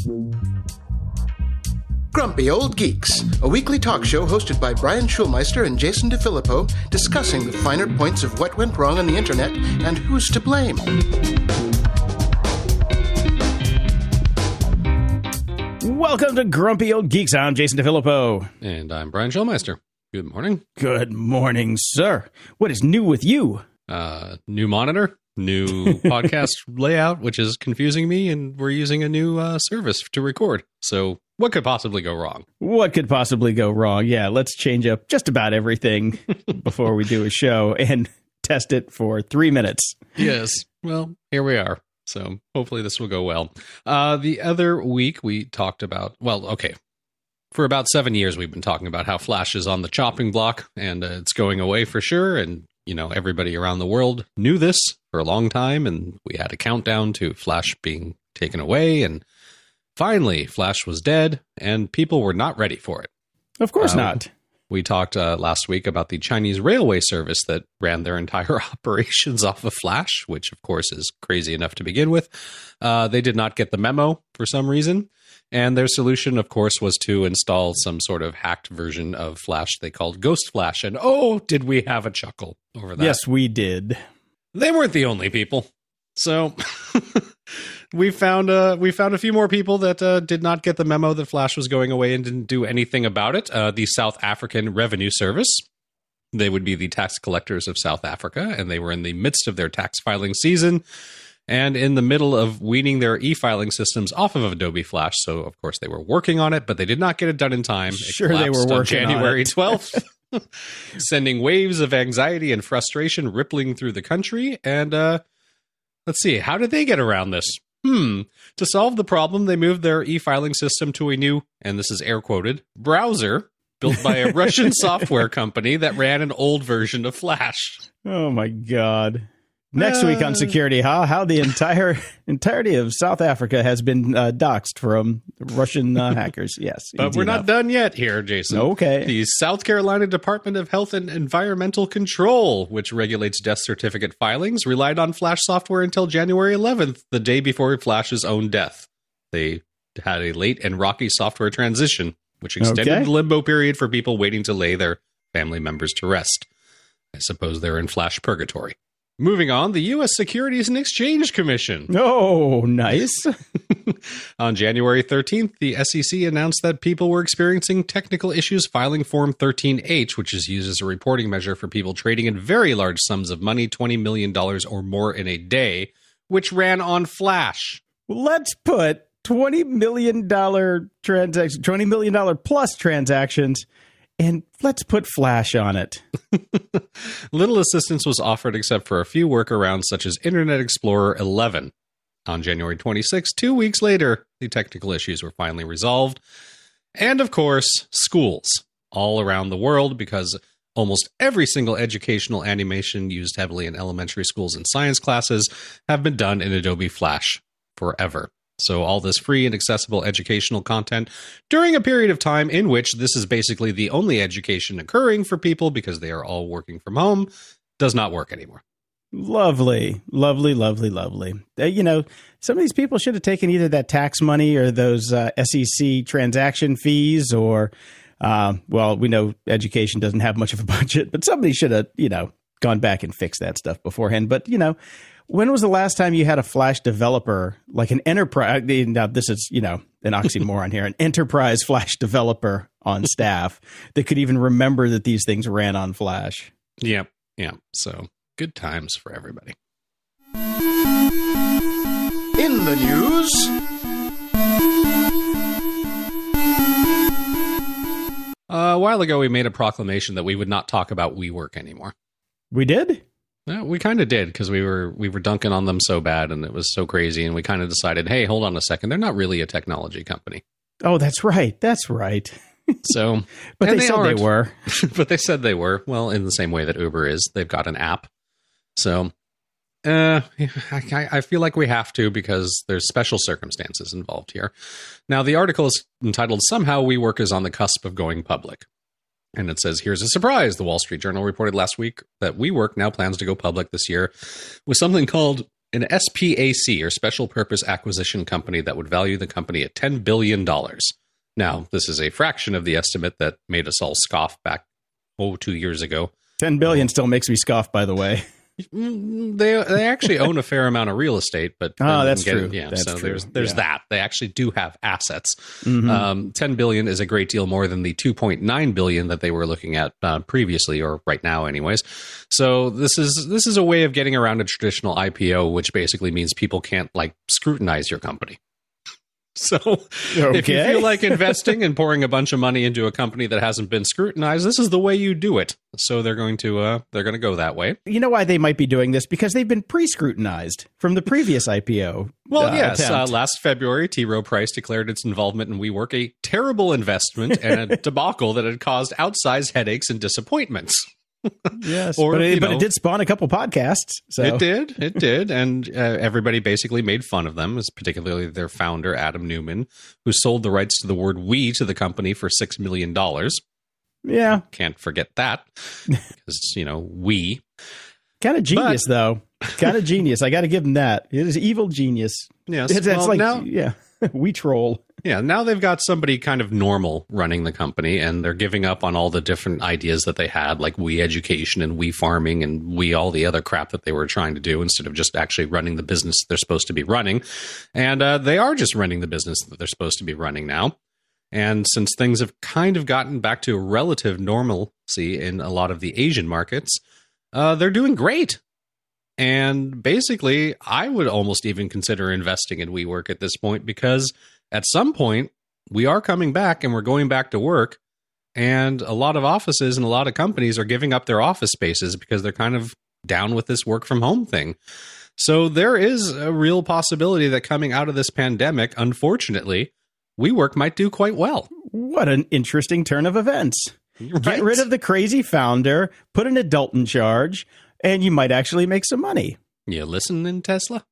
Grumpy Old Geeks, a weekly talk show hosted by Brian Schulmeister and Jason DeFilippo, discussing the finer points of what went wrong on the internet and who's to blame. Welcome to Grumpy Old Geeks. I'm Jason DeFilippo. And I'm Brian Schulmeister. Good morning. Good morning, sir. What is new with you? New monitor, new podcast layout, which is confusing me, and we're using a new service to record. So what could possibly go wrong? What could possibly go wrong? Yeah, let's change up just about everything before we do a show and test it for 3 minutes. Yes. Well, here we are. So hopefully this will go well. The other week we talked about, for about 7 years we've been talking about how Flash is on the chopping block, and it's going away for sure. And, you know, everybody around the world knew this for a long time, and we had a countdown to Flash being taken away, and finally, Flash was dead, and people were not ready for it. Of course not. We talked last week about the Chinese railway service that ran their entire operations off of Flash, which, of course, is crazy enough to begin with. They did not get the memo for some reason, and their solution, of course, was to install some sort of hacked version of Flash they called Ghost Flash, and oh, did we have a chuckle over that. Yes, we did. They weren't the only people. So... We found a few more people that did not get the memo that Flash was going away and didn't do anything about it. The South African Revenue Service. They would be the tax collectors of South Africa, and they were in the midst of their tax filing season and in the middle of weaning their e-filing systems off of Adobe Flash. So, of course, they were working on it, but they did not get it done in time. Sure, they were working on January 12th, sending waves of anxiety and frustration rippling through the country. And let's see, how did they get around this? To solve the problem, they moved their e-filing system to a new, and this is air quoted, browser built by a Russian software company that ran an old version of Flash. Oh, my God. Next week on security, how the entirety of South Africa has been doxxed from Russian hackers. Yes. But we're not done yet here, Jason. Okay. The South Carolina Department of Health and Environmental Control, which regulates death certificate filings, relied on Flash software until January 11th, the day before Flash's own death. They had a late and rocky software transition, which extended the limbo period for people waiting to lay their family members to rest. I suppose they're in Flash purgatory. Moving on, the U.S. Securities and Exchange Commission. Oh, nice. On January 13th, the SEC announced that people were experiencing technical issues filing Form 13H, which is used as a reporting measure for people trading in very large sums of money, $20 million or more in a day, which ran on Flash. Let's put $20 million $20 million plus transactions, and let's put Flash on it. Little assistance was offered except for a few workarounds such as Internet Explorer 11. On January 26, 2 weeks later, the technical issues were finally resolved. And of course, schools all around the world, because almost every single educational animation used heavily in elementary schools and science classes have been done in Adobe Flash forever. So all this free and accessible educational content during a period of time in which this is basically the only education occurring for people because they are all working from home does not work anymore. Lovely, lovely, lovely, lovely. Some of these people should have taken either that tax money or those SEC transaction fees or, we know education doesn't have much of a budget, but somebody should have, gone back and fixed that stuff beforehand. But, when was the last time you had a Flash developer, like an enterprise? Now, this is, an oxymoron here, an enterprise Flash developer on staff that could even remember that these things ran on Flash. Yeah. So good times for everybody. In the news, a while ago, we made a proclamation that we would not talk about WeWork anymore. We did? Yeah, we kind of did because we were dunking on them so bad and it was so crazy. And we kind of decided, hey, hold on a second. They're not really a technology company. Oh, that's right. That's right. So, but they said they were. But they said they were. Well, in the same way that Uber is. They've got an app. So, I feel like we have to because there's special circumstances involved here. Now, the article is entitled, Somehow WeWork is on the cusp of going public. And it says, here's a surprise. The Wall Street Journal reported last week that WeWork now plans to go public this year with something called an SPAC, or Special Purpose Acquisition Company, that would value the company at $10 billion. Now, this is a fraction of the estimate that made us all scoff back, 2 years ago. 10 billion still makes me scoff, by the way. They actually own a fair amount of real estate, but that's true. Yeah, that's so true. there's that. They actually do have assets. Mm-hmm. 10 billion is a great deal more than the 2.9 billion that they were looking at previously, or right now, anyways. So this is a way of getting around a traditional IPO, which basically means people can't scrutinize your company. So if you feel like investing and pouring a bunch of money into a company that hasn't been scrutinized, this is the way you do it. So they're going to go that way. You know why they might be doing this? Because they've been pre-scrutinized from the previous IPO. Well, yes. Last February, T. Rowe Price declared its involvement in WeWork a terrible investment and a debacle that had caused outsized headaches and disappointments. Yes, but it did spawn a couple podcasts. So. It did. And everybody basically made fun of them, particularly their founder, Adam Newman, who sold the rights to the word "we" to the company for $6 million. Yeah. Can't forget that. Because, we. Kind of genius, though. Kind of genius. I got to give him that. It is evil genius. Yes. We troll. Yeah, now they've got somebody kind of normal running the company, and they're giving up on all the different ideas that they had, like we education and we farming and we all the other crap that they were trying to do, instead of just actually running the business they're supposed to be running. And they are just running the business that they're supposed to be running now. And since things have kind of gotten back to a relative normalcy in a lot of the Asian markets, they're doing great. And basically, I would almost even consider investing in WeWork at this point, because at some point, we are coming back and we're going back to work. And a lot of offices and a lot of companies are giving up their office spaces because they're kind of down with this work from home thing. So there is a real possibility that coming out of this pandemic, unfortunately, WeWork might do quite well. What an interesting turn of events. Right. Get rid of the crazy founder, put an adult in charge, and you might actually make some money. You listening, Tesla?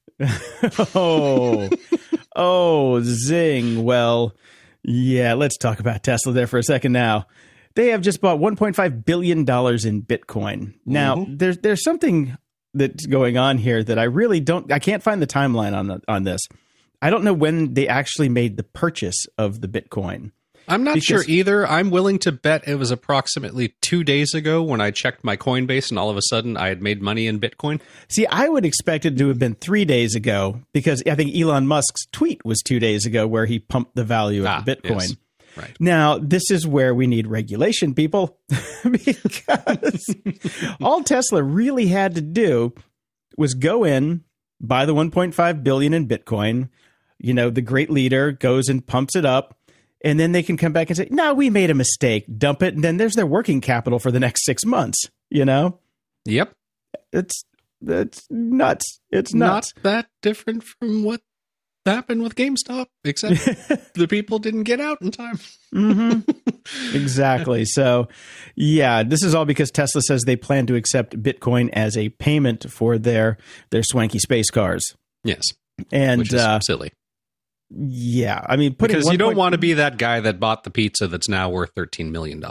Oh, zing. Well, yeah, let's talk about Tesla there for a second now. They have just bought $1.5 billion in Bitcoin. Now, there's something that's going on here that I can't find the timeline on this. I don't know when they actually made the purchase of the Bitcoin. I'm not sure either. I'm willing to bet it was approximately 2 days ago when I checked my Coinbase and all of a sudden I had made money in Bitcoin. See, I would expect it to have been 3 days ago, because I think Elon Musk's tweet was 2 days ago where he pumped the value of the Bitcoin. Yes. Right. Now, this is where we need regulation, people, because all Tesla really had to do was go in, buy the 1.5 billion in Bitcoin. The great leader goes and pumps it up. And then they can come back and say, no, we made a mistake, dump it. And then there's their working capital for the next 6 months, Yep. It's nuts. It's nuts. Not that different from what happened with GameStop, except the people didn't get out in time. Mm-hmm. Exactly. So, yeah, this is all because Tesla says they plan to accept Bitcoin as a payment for their swanky space cars. Yes. And which is silly. Yeah, I mean, because you don't want to be that guy that bought the pizza that's now worth $13 million.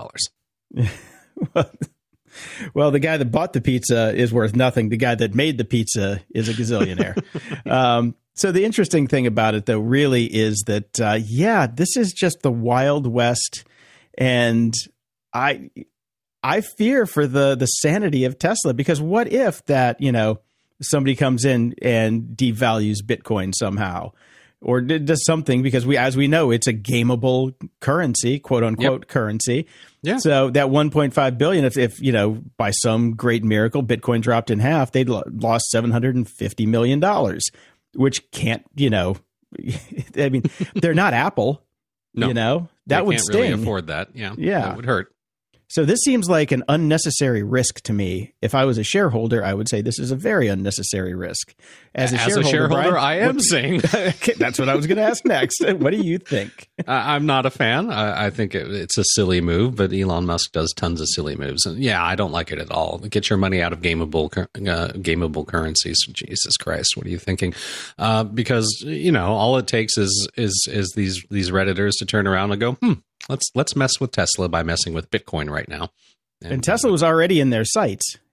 Well, the guy that bought the pizza is worth nothing. The guy that made the pizza is a gazillionaire. So the interesting thing about it, though, really is that, this is just the Wild West. And I fear for the sanity of Tesla, because what if that, somebody comes in and devalues Bitcoin somehow? Or does something, because as we know, it's a gameable currency, quote unquote currency. Yeah. So that 1.5 billion, if by some great miracle, Bitcoin dropped in half, they'd lost $750 million, which can't, I mean, they're not Apple, no, that would can't sting. Really afford that. Yeah. That would hurt. So this seems like an unnecessary risk to me. If I was a shareholder, I would say this is a very unnecessary risk. As a shareholder, Brian, I am saying. That's what I was going to ask next. What do you think? I'm not a fan. I think it's a silly move, but Elon Musk does tons of silly moves. And I don't like it at all. Get your money out of gameable currencies. Jesus Christ, what are you thinking? Because, all it takes is these Redditors to turn around and go, Let's mess with Tesla by messing with Bitcoin right now. And Tesla was already in their sights.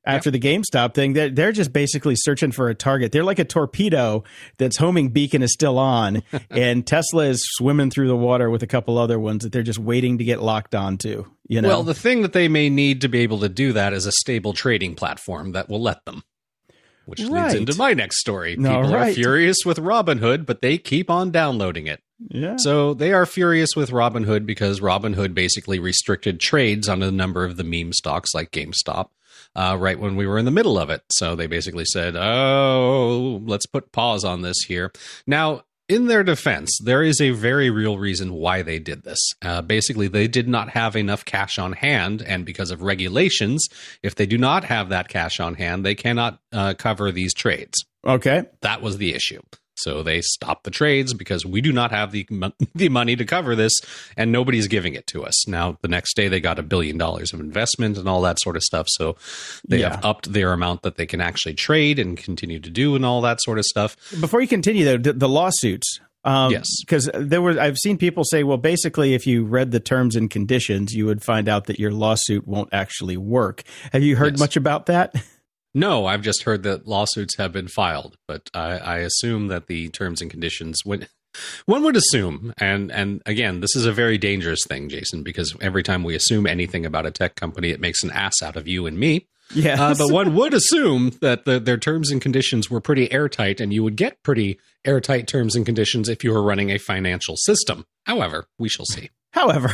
after the GameStop thing. They're just basically searching for a target. They're like a torpedo that's homing beacon is still on, and Tesla is swimming through the water with a couple other ones that they're just waiting to get locked onto. You know? Well, the thing that they may need to be able to do that is a stable trading platform that will let them. Which leads into my next story. People are furious with Robinhood, but they keep on downloading it. Yeah. So they are furious with Robinhood because Robinhood basically restricted trades on a number of the meme stocks like GameStop right when we were in the middle of it. So they basically said, oh, let's put pause on this here. Now, in their defense, there is a very real reason why they did this. Basically, they did not have enough cash on hand, and because of regulations, if they do not have that cash on hand, they cannot cover these trades. Okay. That was the issue. So they stopped the trades because we do not have the money to cover this, and nobody's giving it to us. Now, the next day, they got $1 billion of investment and all that sort of stuff. So they have upped their amount that they can actually trade and continue to do and all that sort of stuff. Before you continue, though, the lawsuits. Yes. Because I've seen people say, well, basically, if you read the terms and conditions, you would find out that your lawsuit won't actually work. Have you heard much about that? No, I've just heard that lawsuits have been filed, but I assume that the terms and conditions, one would assume, and again, this is a very dangerous thing, Jason, because every time we assume anything about a tech company, it makes an ass out of you and me. Yes. But one would assume that their terms and conditions were pretty airtight, and you would get pretty airtight terms and conditions if you were running a financial system. However, we shall see. However,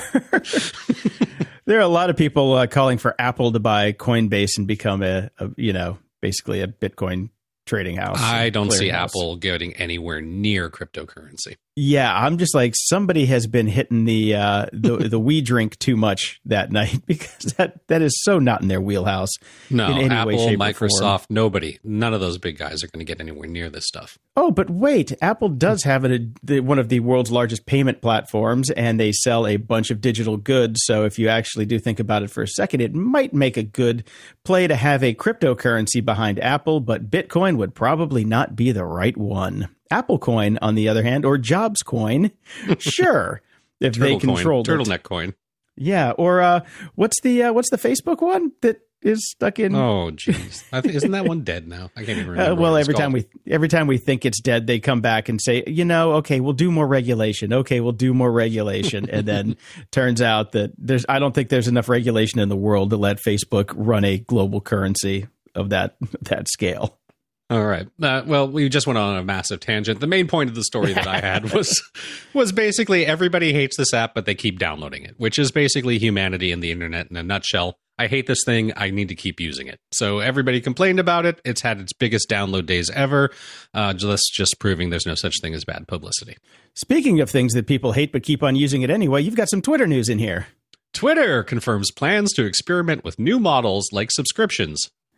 there are a lot of people calling for Apple to buy Coinbase and become basically a Bitcoin trading house. I don't see Apple getting anywhere near cryptocurrency. Yeah, I'm just like, somebody has been hitting the we drink too much that night, because that is so not in their wheelhouse. No, in any Apple, way, shape, Microsoft, nobody, none of those big guys are going to get anywhere near this stuff. Oh, but wait, Apple does have one of the world's largest payment platforms, and they sell a bunch of digital goods. So if you actually do think about it for a second, it might make a good play to have a cryptocurrency behind Apple, but Bitcoin would probably not be the right one. Apple Coin, on the other hand, or Jobs Coin, sure, if they controlled it. Turtleneck Coin. Yeah, or what's the Facebook one that is stuck in? Oh, jeez, isn't that one dead now? I can't even remember. Well, every time we think it's dead, they come back and say, okay, we'll do more regulation. Okay, we'll do more regulation, and then turns out that I don't think there's enough regulation in the world to let Facebook run a global currency of that scale. All right. Well, we just went on a massive tangent. The main point of the story that I had was basically everybody hates this app, but they keep downloading it, which is basically humanity and the internet in a nutshell. I hate this thing. I need to keep using it. So everybody complained about it. It's had its biggest download days ever. Just proving there's no such thing as bad publicity. Speaking of things that people hate but keep on using it anyway, you've got some Twitter news in here. Twitter confirms plans to experiment with new models like subscriptions.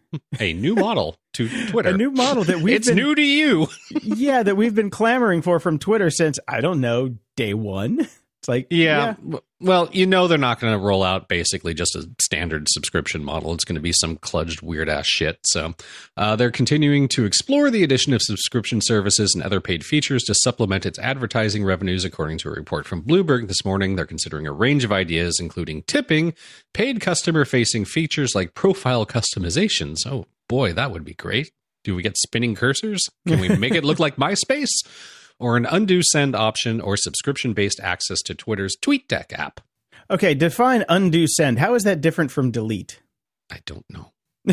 A new model to Twitter. A new model that it's new to you. Yeah, that we've been clamoring for from Twitter since, I don't know, day one. It's like, yeah. Well, they're not going to roll out basically just a standard subscription model. It's going to be some kludged weird ass shit. So they're continuing to explore the addition of subscription services and other paid features to supplement its advertising revenues, according to a report from Bloomberg this morning. They're considering a range of ideas, including tipping, paid customer-facing features like profile customizations. Oh boy, that would be great. Do we get spinning cursors? Can we make it look like MySpace? Or an undo send option, or subscription-based access to Twitter's TweetDeck app. Okay, define undo send. How is that different from delete? I don't know.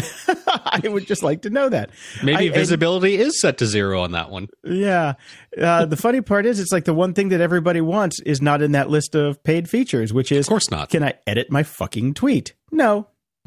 I would just like to know that. Maybe visibility is set to 0 on that one. Yeah. The funny part is, it's like the one thing that everybody wants is not in that list of paid features, which is, of course not. Can I edit my fucking tweet? No.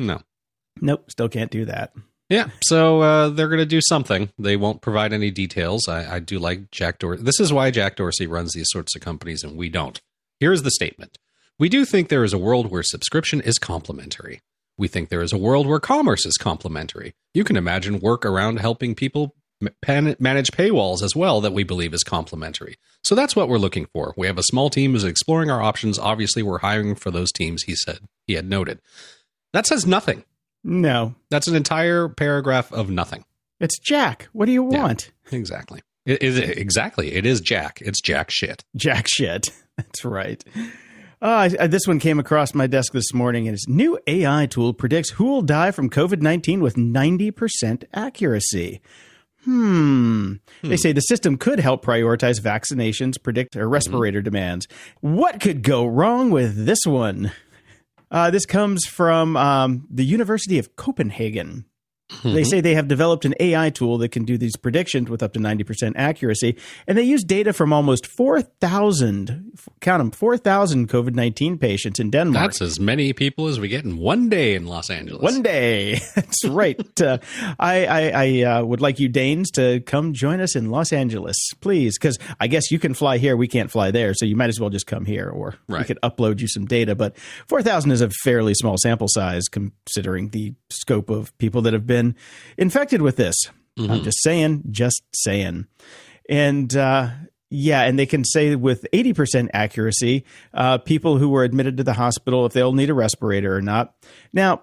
Nope, still can't do that. Yeah, so they're going to do something. They won't provide any details. I do like Jack Dorsey. This is why Jack Dorsey runs these sorts of companies and we don't. Here's the statement. We do think there is a world where subscription is complementary. We think there is a world where commerce is complementary. You can imagine work around helping people manage paywalls as well that we believe is complementary. So that's what we're looking for. We have a small team who's exploring our options. Obviously, we're hiring for those teams, he said. He had noted. That says nothing. No. That's an entire paragraph of nothing. It's Jack. What do you want? Yeah, exactly. It is Jack. It's Jack shit. Jack shit. That's right. This one came across my desk this morning, and it's new AI tool predicts who will die from COVID-19 with 90% accuracy. They say the system could help prioritize vaccinations, predict respirator demands. What could go wrong with this one? This comes from the University of Copenhagen. They say they have developed an AI tool that can do these predictions with up to 90% accuracy, and they use data from almost 4,000, count them, 4,000 COVID-19 patients in Denmark. That's as many people as we get in one day in Los Angeles. One day. That's right. I would like you Danes to come join us in Los Angeles, please, because I guess you can fly here. We can't fly there, so you might as well just come here, or we could upload you some data. But 4,000 is a fairly small sample size considering the scope of people that have been infected with this. I'm just saying. And and they can say with 80% accuracy, people who were admitted to the hospital, if they'll need a respirator or not. Now,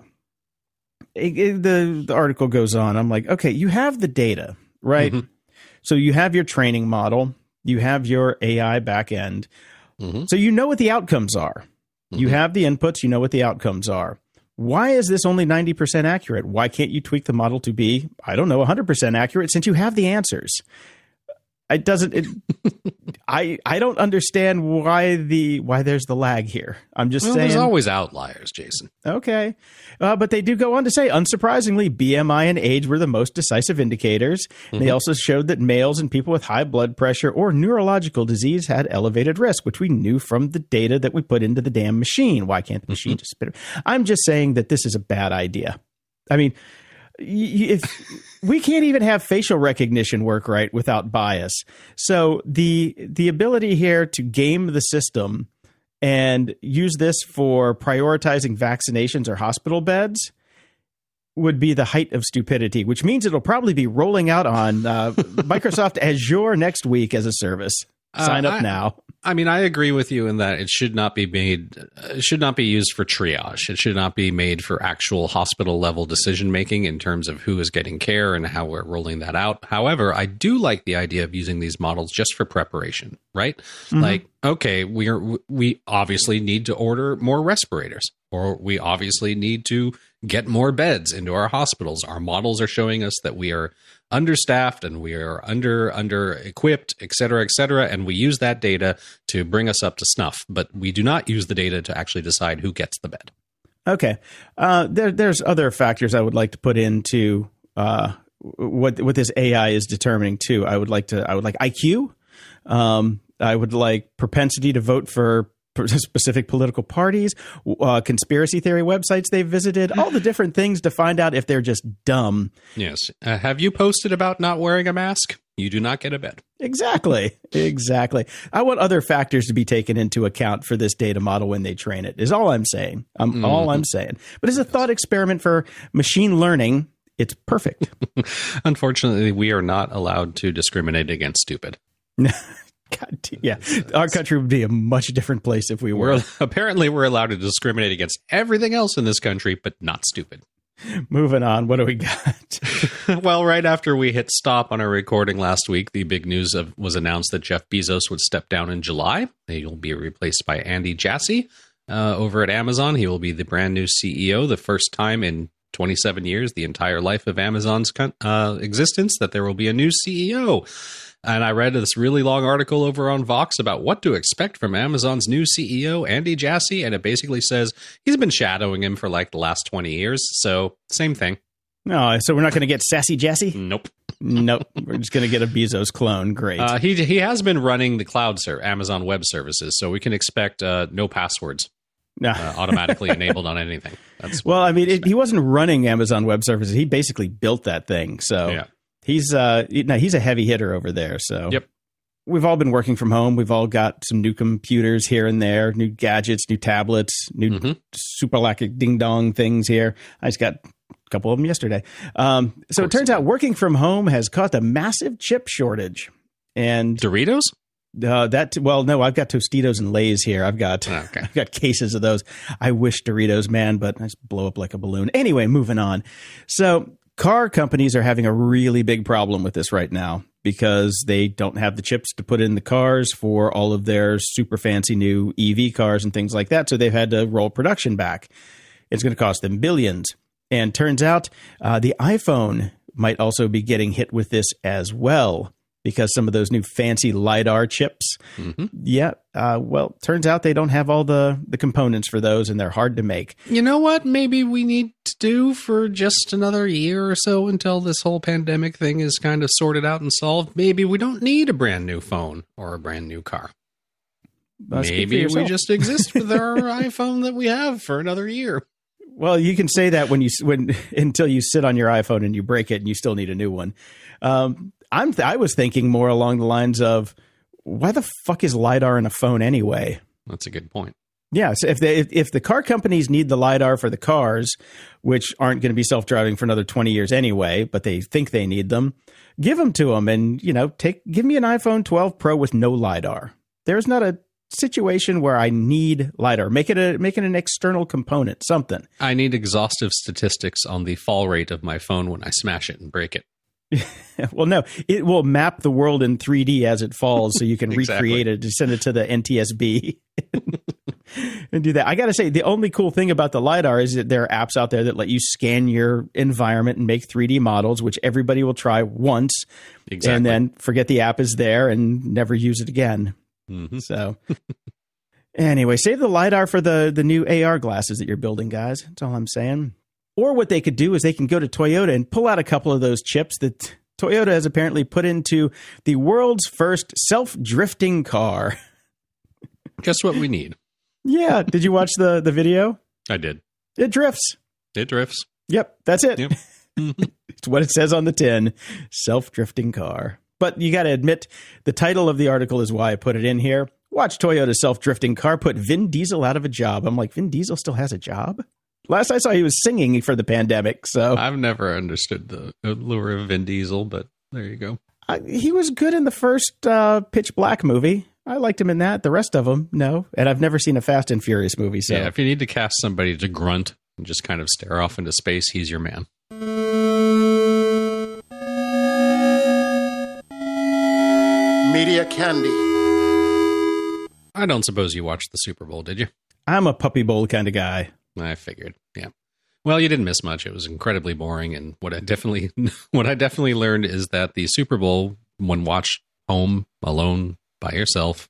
the article goes on. I'm like, okay, you have the data, right? So you have your training model, you have your AI backend. So you know what the outcomes are. You have the inputs, you know what the outcomes are. Why is this only 90% accurate? Why can't you tweak the model to be, 100% accurate since you have the answers? I don't understand why there's the lag here. I'm just saying. There's always outliers, Jason. Okay. But they do go on to say, unsurprisingly, BMI and age were the most decisive indicators. They also showed that males and people with high blood pressure or neurological disease had elevated risk, which we knew from the data that we put into the damn machine. Why can't the machine just spit it? I'm just saying that this is a bad idea. I mean, if we can't even have facial recognition work right without bias. So the ability here to game the system and use this for prioritizing vaccinations or hospital beds would be the height of stupidity, which means it'll probably be rolling out on Microsoft Azure next week as a service. Sign up now. I mean, I agree with you in that it should not be used for triage. It should not be made for actual hospital level decision making in terms of who is getting care and how we're rolling that out. However, I do like the idea of using these models just for preparation, right? Like, okay, we obviously need to order more respirators, or we obviously need to get more beds into our hospitals. Our models are showing us that we are understaffed and we are under equipped, et cetera, and we use that data to bring us up to snuff. But we do not use the data to actually decide who gets the bed. Okay. There's other factors I would like to put into what this AI is determining too. I would like IQ. I would like propensity to vote for specific political parties, conspiracy theory websites they've visited, all the different things to find out if they're just dumb. Yes. Have you posted about not wearing a mask? You do not get a bed. Exactly. I want other factors to be taken into account for this data model when they train it, is all I'm saying. All I'm saying. But as a thought experiment for machine learning, it's perfect. Unfortunately, we are not allowed to discriminate against stupid. God, yeah, our country would be a much different place if we were. Apparently, we're allowed to discriminate against everything else in this country, but not stupid. Moving on, what do we got? Well, right after we hit stop on our recording last week, the big news was announced that Jeff Bezos would step down in July. He will be replaced by Andy Jassy over at Amazon. He will be the brand new CEO, the first time in 27 years, the entire life of Amazon's existence, that there will be a new CEO. And I read this really long article over on Vox about what to expect from Amazon's new CEO, Andy Jassy, and it basically says he's been shadowing him for like the last 20 years. So same thing. No, so we're not going to get Sassy Jassy? Nope. We're just going to get a Bezos clone. Great. He has been running the cloud Amazon Web Services, so we can expect no passwords automatically enabled on anything. He wasn't running Amazon Web Services. He basically built that thing. So yeah. He's a heavy hitter over there. So yep. We've all been working from home. We've all got some new computers here and there, new gadgets, new tablets, new super lacking ding dong things here. I just got a couple of them yesterday. So it turns out working from home has caused a massive chip shortage. And Doritos? No, I've got Tostitos and Lay's here. I've got cases of those. I wish Doritos, man, but I just blow up like a balloon. Anyway, moving on. So car companies are having a really big problem with this right now because they don't have the chips to put in the cars for all of their super fancy new EV cars and things like that. So they've had to roll production back. It's going to cost them billions. And turns out the iPhone might also be getting hit with this as well because some of those new fancy LiDAR chips. Mm-hmm. Yeah. Well, turns out they don't have all the components for those and they're hard to make. You know what? Maybe we need to do for just another year or so until this whole pandemic thing is kind of sorted out and solved. Maybe we don't need a brand new phone or a brand new car. Maybe we just exist with our iPhone that we have for another year. Well, you can say that until you sit on your iPhone and you break it and you still need a new one. I was thinking more along the lines of, why the fuck is LiDAR in a phone anyway? That's a good point. Yeah, so if the give companies need the LiDAR for the cars, which aren't going to be self-driving for another 20 years anyway, but they think they need them, give them to them and, give me an iPhone 12 Pro with no LiDAR. There's not a situation where I need LiDAR. Make it an external component, something. I need exhaustive statistics on the fall rate of my phone when I smash it and break it. Well, no, it will map the world in 3D as it falls so you can Exactly. recreate it to send it to the NTSB and do that. I got to say, the only cool thing about the LiDAR is that there are apps out there that let you scan your environment and make 3D models, which everybody will try once and then forget the app is there and never use it again. Mm-hmm. So anyway, save the LiDAR for the new AR glasses that you're building, guys. That's all I'm saying. Or what they could do is they can go to Toyota and pull out a couple of those chips that Toyota has apparently put into the world's first self-drifting car. Just what we need. Yeah. Did you watch the video? I did. It drifts. It drifts. Yep. That's it. Yep. It's what it says on the tin. Self-drifting car. But you got to admit, the title of the article is why I put it in here. Watch Toyota's self-drifting car put Vin Diesel out of a job. I'm like, Vin Diesel still has a job? Last I saw, he was singing for the pandemic. So I've never understood the allure of Vin Diesel, but there you go. He was good in the first Pitch Black movie. I liked him in that. The rest of them, no. And I've never seen a Fast and Furious movie. So yeah, if you need to cast somebody to grunt and just kind of stare off into space, he's your man. Media Candy. I don't suppose you watched the Super Bowl, did you? I'm a puppy bowl kind of guy. I figured, yeah. Well, you didn't miss much. It was incredibly boring, and what I definitely learned is that the Super Bowl, when watched home alone by yourself,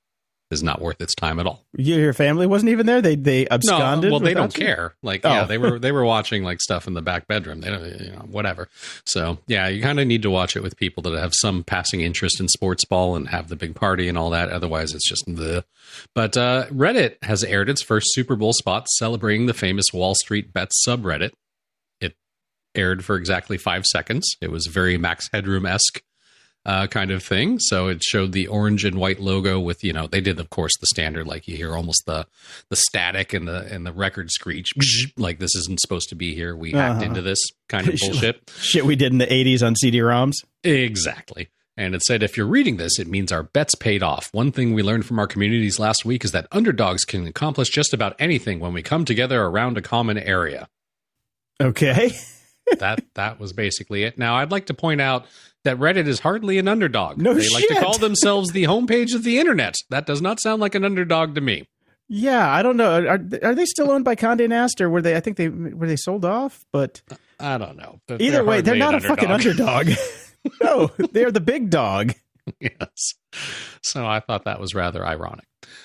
is not worth its time at all. Your family wasn't even there? They absconded? No, well, they don't you? care. Like, yeah, they were watching like stuff in the back bedroom. They don't, whatever. So, yeah, you kind of need to watch it with people that have some passing interest in sports ball and have the big party and all that. Otherwise, it's just the. But Reddit has aired its first Super Bowl spot celebrating the famous Wall Street Bets subreddit. It aired for exactly 5 seconds. It was very Max Headroom-esque. Kind of thing. So it showed the orange and white logo with, they did, of course, the standard, like you hear almost the static and the record screech, like this isn't supposed to be here. We hacked into this kind of bullshit. Shit we did in the 80s on CD-ROMs. Exactly. And it said, if you're reading this, it means our bets paid off. One thing we learned from our communities last week is that underdogs can accomplish just about anything when we come together around a common area. Okay. That was basically it. Now, I'd like to point out that Reddit is hardly an underdog. They like to call themselves the homepage of the internet. That does not sound like an underdog to me. Yeah, I don't know. Are they still owned by Condé Nast, or were they? I think were they sold off? But I don't know. Either way, they're not a fucking underdog. No, they're the big dog. Yes. So I thought that was rather ironic.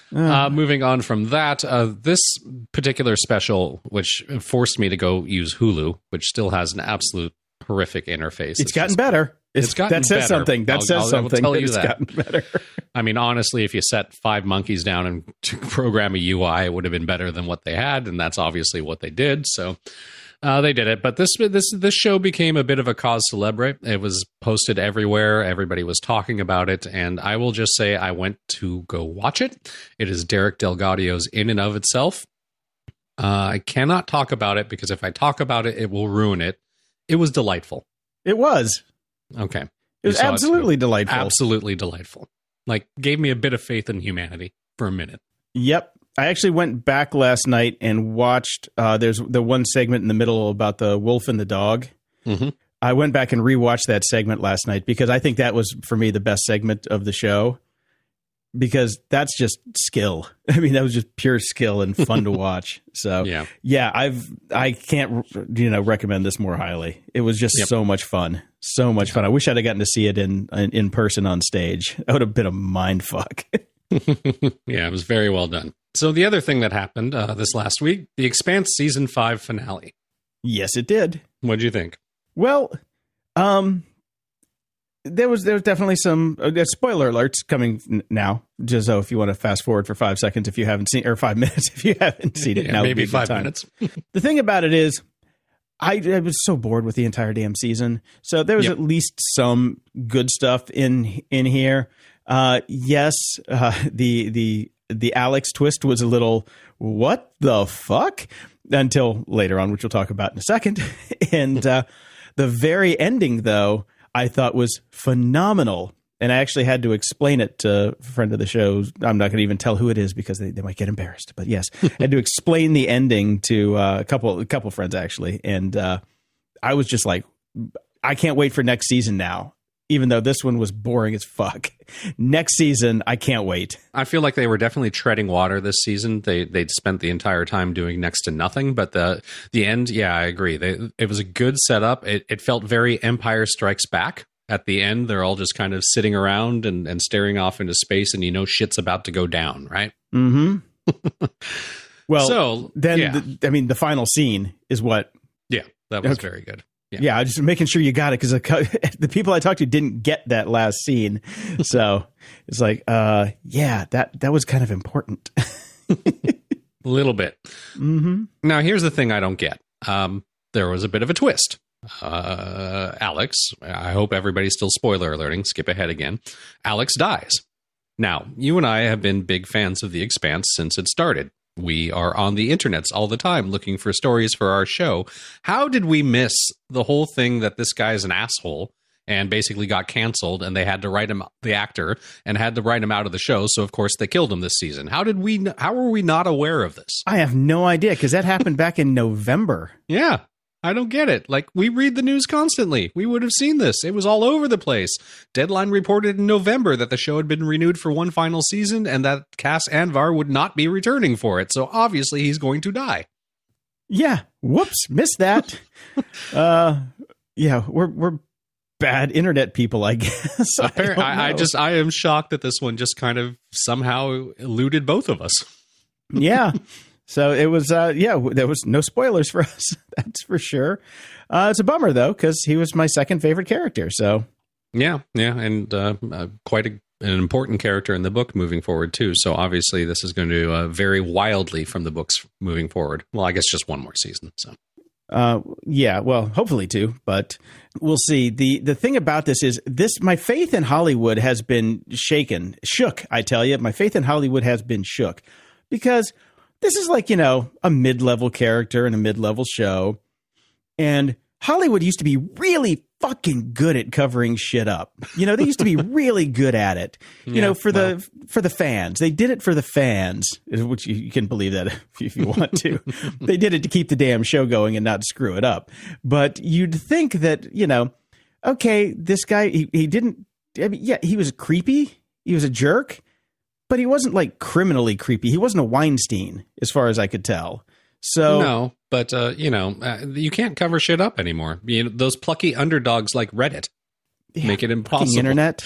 Moving on from that, this particular special, which forced me to go use Hulu, which still has an absolute horrific interface. It's gotten better. It's gotten that says better. Something. That says something. I will tell you it's that. Gotten better. I mean, honestly, if you set 5 monkeys down and to program a UI, it would have been better than what they had, and that's obviously what they did. So they did it. But this show became a bit of a cause célèbre. It was posted everywhere. Everybody was talking about it, and I will just say I went to go watch it. It is Derek DelGaudio's In and of Itself. I cannot talk about it because if I talk about it, it will ruin it. It was delightful. It was. Okay. It was absolutely delightful. Absolutely delightful. Like, gave me a bit of faith in humanity for a minute. Yep. I actually went back last night and watched, there's the one segment in the middle about the wolf and the dog. Mm-hmm. I went back and rewatched that segment last night because I think that was, for me, the best segment of the show. Because that's just skill. I mean, that was just pure skill and fun to watch. So yeah, I can't recommend this more highly. It was just so much fun, so much fun. I wish I'd have gotten to see it in person on stage. That would have been a mind fuck. Yeah, it was very well done. So the other thing that happened this last week, The Expanse season 5 finale. Yes, it did. What'd you think? Well, there was definitely some spoiler alerts coming now. Just so if you want to fast forward for 5 seconds if you haven't seen, or 5 minutes if you haven't seen it, now maybe 5 minutes. The thing about it is, I was so bored with the entire damn season. So there was at least some good stuff in here. Yes, the Alex twist was a little what the fuck until later on, which we'll talk about in a second. And the very ending, though, I thought was phenomenal. And I actually had to explain it to a friend of the show. I'm not going to even tell who it is because they might get embarrassed. But yes, I had to explain the ending to a couple friends, actually. And I was just like, I can't wait for next season now, even though this one was boring as fuck. Next season, I can't wait. I feel like they were definitely treading water this season. They'd spent the entire time doing next to nothing. But the end, yeah, I agree. It was a good setup. It felt very Empire Strikes Back. At the end, they're all just kind of sitting around and staring off into space, and shit's about to go down, right? Mm-hmm. Well, so then, the final scene is what? Yeah, that was very good. Yeah, just making sure you got it because the people I talked to didn't get that last scene. So it's like, that was kind of important. A little bit. Mm-hmm. Now, here's the thing I don't get. There was a bit of a twist. Alex, I hope everybody's still spoiler alerting. Skip ahead again. Alex dies. Now, you and I have been big fans of The Expanse since it started. We are on the internets all the time looking for stories for our show. How did we miss the whole thing that this guy's an asshole and basically got canceled and they had to write him, the actor, and had to write him out of the show? So, of course, they killed him this season. How were we not aware of this? I have no idea because that happened back in November. Yeah. I don't get it. Like, we read the news constantly. We would have seen this. It was all over the place. Deadline reported in November that the show had been renewed for one final season and that Cass Anvar would not be returning for it. So obviously he's going to die. Yeah. Whoops. Missed that. We're bad internet people, I guess. I am shocked that this one just kind of somehow eluded both of us. Yeah. So it was, there was no spoilers for us. That's for sure. It's a bummer, though, because he was my second favorite character. So, yeah. And quite an important character in the book moving forward, too. So obviously this is going to vary wildly from the books moving forward. Well, I guess just one more season. So, well, hopefully two, but we'll see. The thing about this is my faith in Hollywood has been shook. I tell you, my faith in Hollywood has been shook because this is like, a mid-level character in a mid-level show. And Hollywood used to be really fucking good at covering shit up. They used to be really good at it, for the fans. They did it for the fans, which you can believe that if you want to. They did it to keep the damn show going and not screw it up. But you'd think that, okay, this guy, he didn't, he was creepy. He was a jerk. But he wasn't like criminally creepy. He wasn't a Weinstein, as far as I could tell. So no, but you can't cover shit up anymore. Those plucky underdogs like Reddit make it impossible. Fucking internet.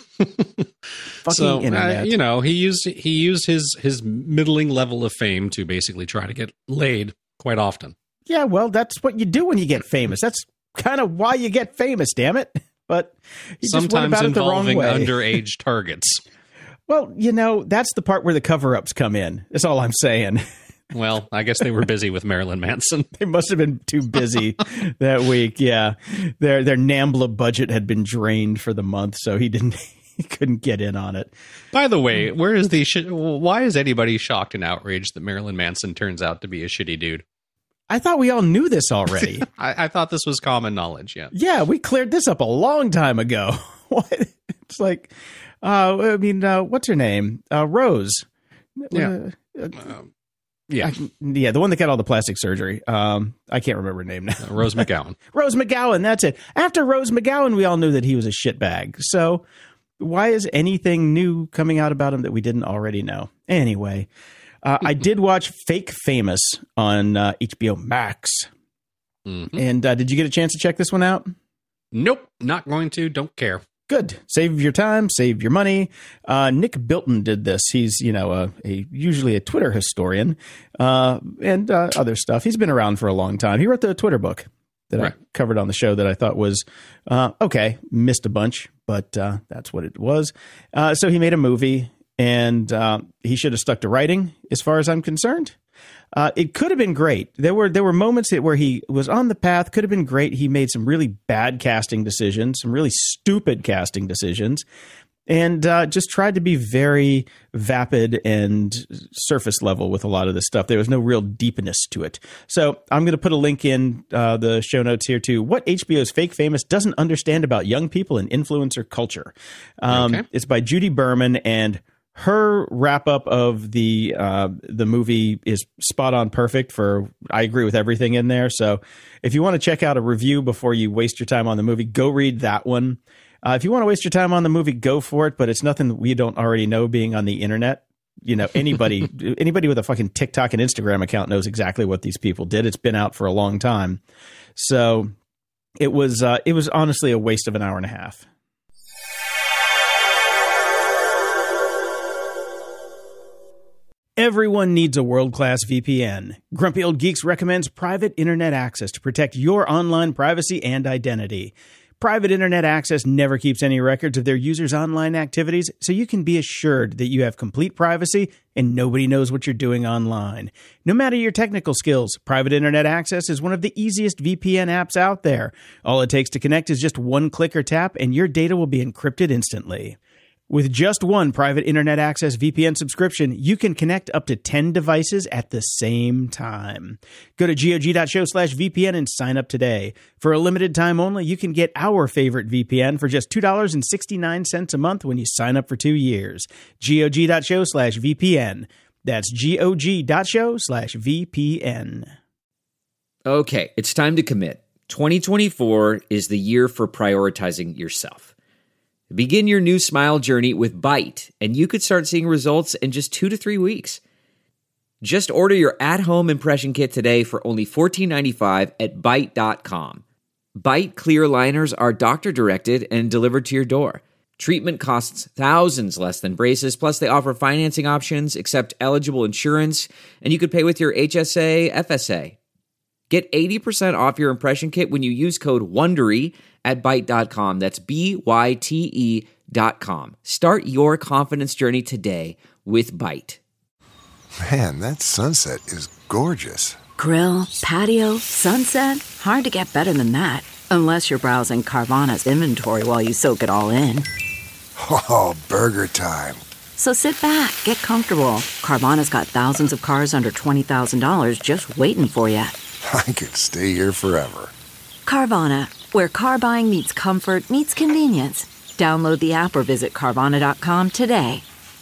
Internet. He used his middling level of fame to basically try to get laid quite often. Yeah, well, that's what you do when you get famous. That's kind of why you get famous. Damn it! But he sometimes just went about involving it the wrong way. underage targets. Well, that's the part where the cover-ups come in. That's all I'm saying. Well, I guess they were busy with Marilyn Manson. They must have been too busy that week. Yeah, their NAMBLA budget had been drained for the month, so he couldn't get in on it. By the way, why is anybody shocked and outraged that Marilyn Manson turns out to be a shitty dude? I thought we all knew this already. I thought this was common knowledge. Yeah. Yeah, we cleared this up a long time ago. It's like. What's her name? Rose. Yeah. Yeah. The one that got all the plastic surgery. I can't remember her name now. Rose McGowan. Rose McGowan, that's it. After Rose McGowan, we all knew that he was a shitbag. So why is anything new coming out about him that we didn't already know? Anyway, I did watch Fake Famous on HBO Max. Mm-hmm. And did you get a chance to check this one out? Nope, not going to. Don't care. Good. Save your time, save your money. Nick Bilton did this. He's, usually a Twitter historian and other stuff. He's been around for a long time. He wrote the Twitter book that I covered on the show that I thought was okay. Missed a bunch, but that's what it was. So he made a movie, and he should have stuck to writing, as far as I'm concerned. It could have been great. There were moments where he was on the path. Could have been great. He made some really bad casting decisions, some really stupid casting decisions, and just tried to be very vapid and surface level with a lot of this stuff. There was no real deepness to it. So I'm going to put a link in the show notes here to what HBO's Fake Famous doesn't understand about young people and influencer culture. It's by Judy Berman, and her wrap up of the movie is spot on perfect I agree with everything in there. So if you want to check out a review before you waste your time on the movie, go read that one. If you want to waste your time on the movie, go for it. But it's nothing that we don't already know being on the internet. Anybody with a fucking TikTok and Instagram account knows exactly what these people did. It's been out for a long time. So it was honestly a waste of an hour and a half. Everyone needs a world-class VPN. Grumpy Old Geeks recommends private internet access to protect your online privacy and identity. Private internet access never keeps any records of their users' online activities, so you can be assured that you have complete privacy and nobody knows what you're doing online. No matter your technical skills, private internet access is one of the easiest VPN apps out there. All it takes to connect is just one click or tap, and your data will be encrypted instantly. With just one private internet access VPN subscription, you can connect up to 10 devices at the same time. Go to GOG.show/VPN and sign up today. For a limited time only, you can get our favorite VPN for just $2.69 a month when you sign up for 2 years. GOG.show/VPN. That's GOG.show/VPN. Okay, it's time to commit. 2024 is the year for prioritizing yourself. Begin your new smile journey with Byte, and you could start seeing results in just 2 to 3 weeks. Just order your at-home impression kit today for only $14.95 at Byte.com. Byte clear liners are doctor-directed and delivered to your door. Treatment costs thousands less than braces, plus they offer financing options, accept eligible insurance, and you could pay with your HSA, FSA. Get 80% off your impression kit when you use code WONDERY at Byte.com. That's BYTE.com. Start your confidence journey today with Byte. Man, that sunset is gorgeous. Grill, patio, sunset. Hard to get better than that. Unless you're browsing Carvana's inventory while you soak it all in. Oh, burger time. So sit back, get comfortable. Carvana's got thousands of cars under $20,000 just waiting for you. I could stay here forever. Carvana, where car buying meets comfort, meets convenience. Download the app or visit Carvana.com today.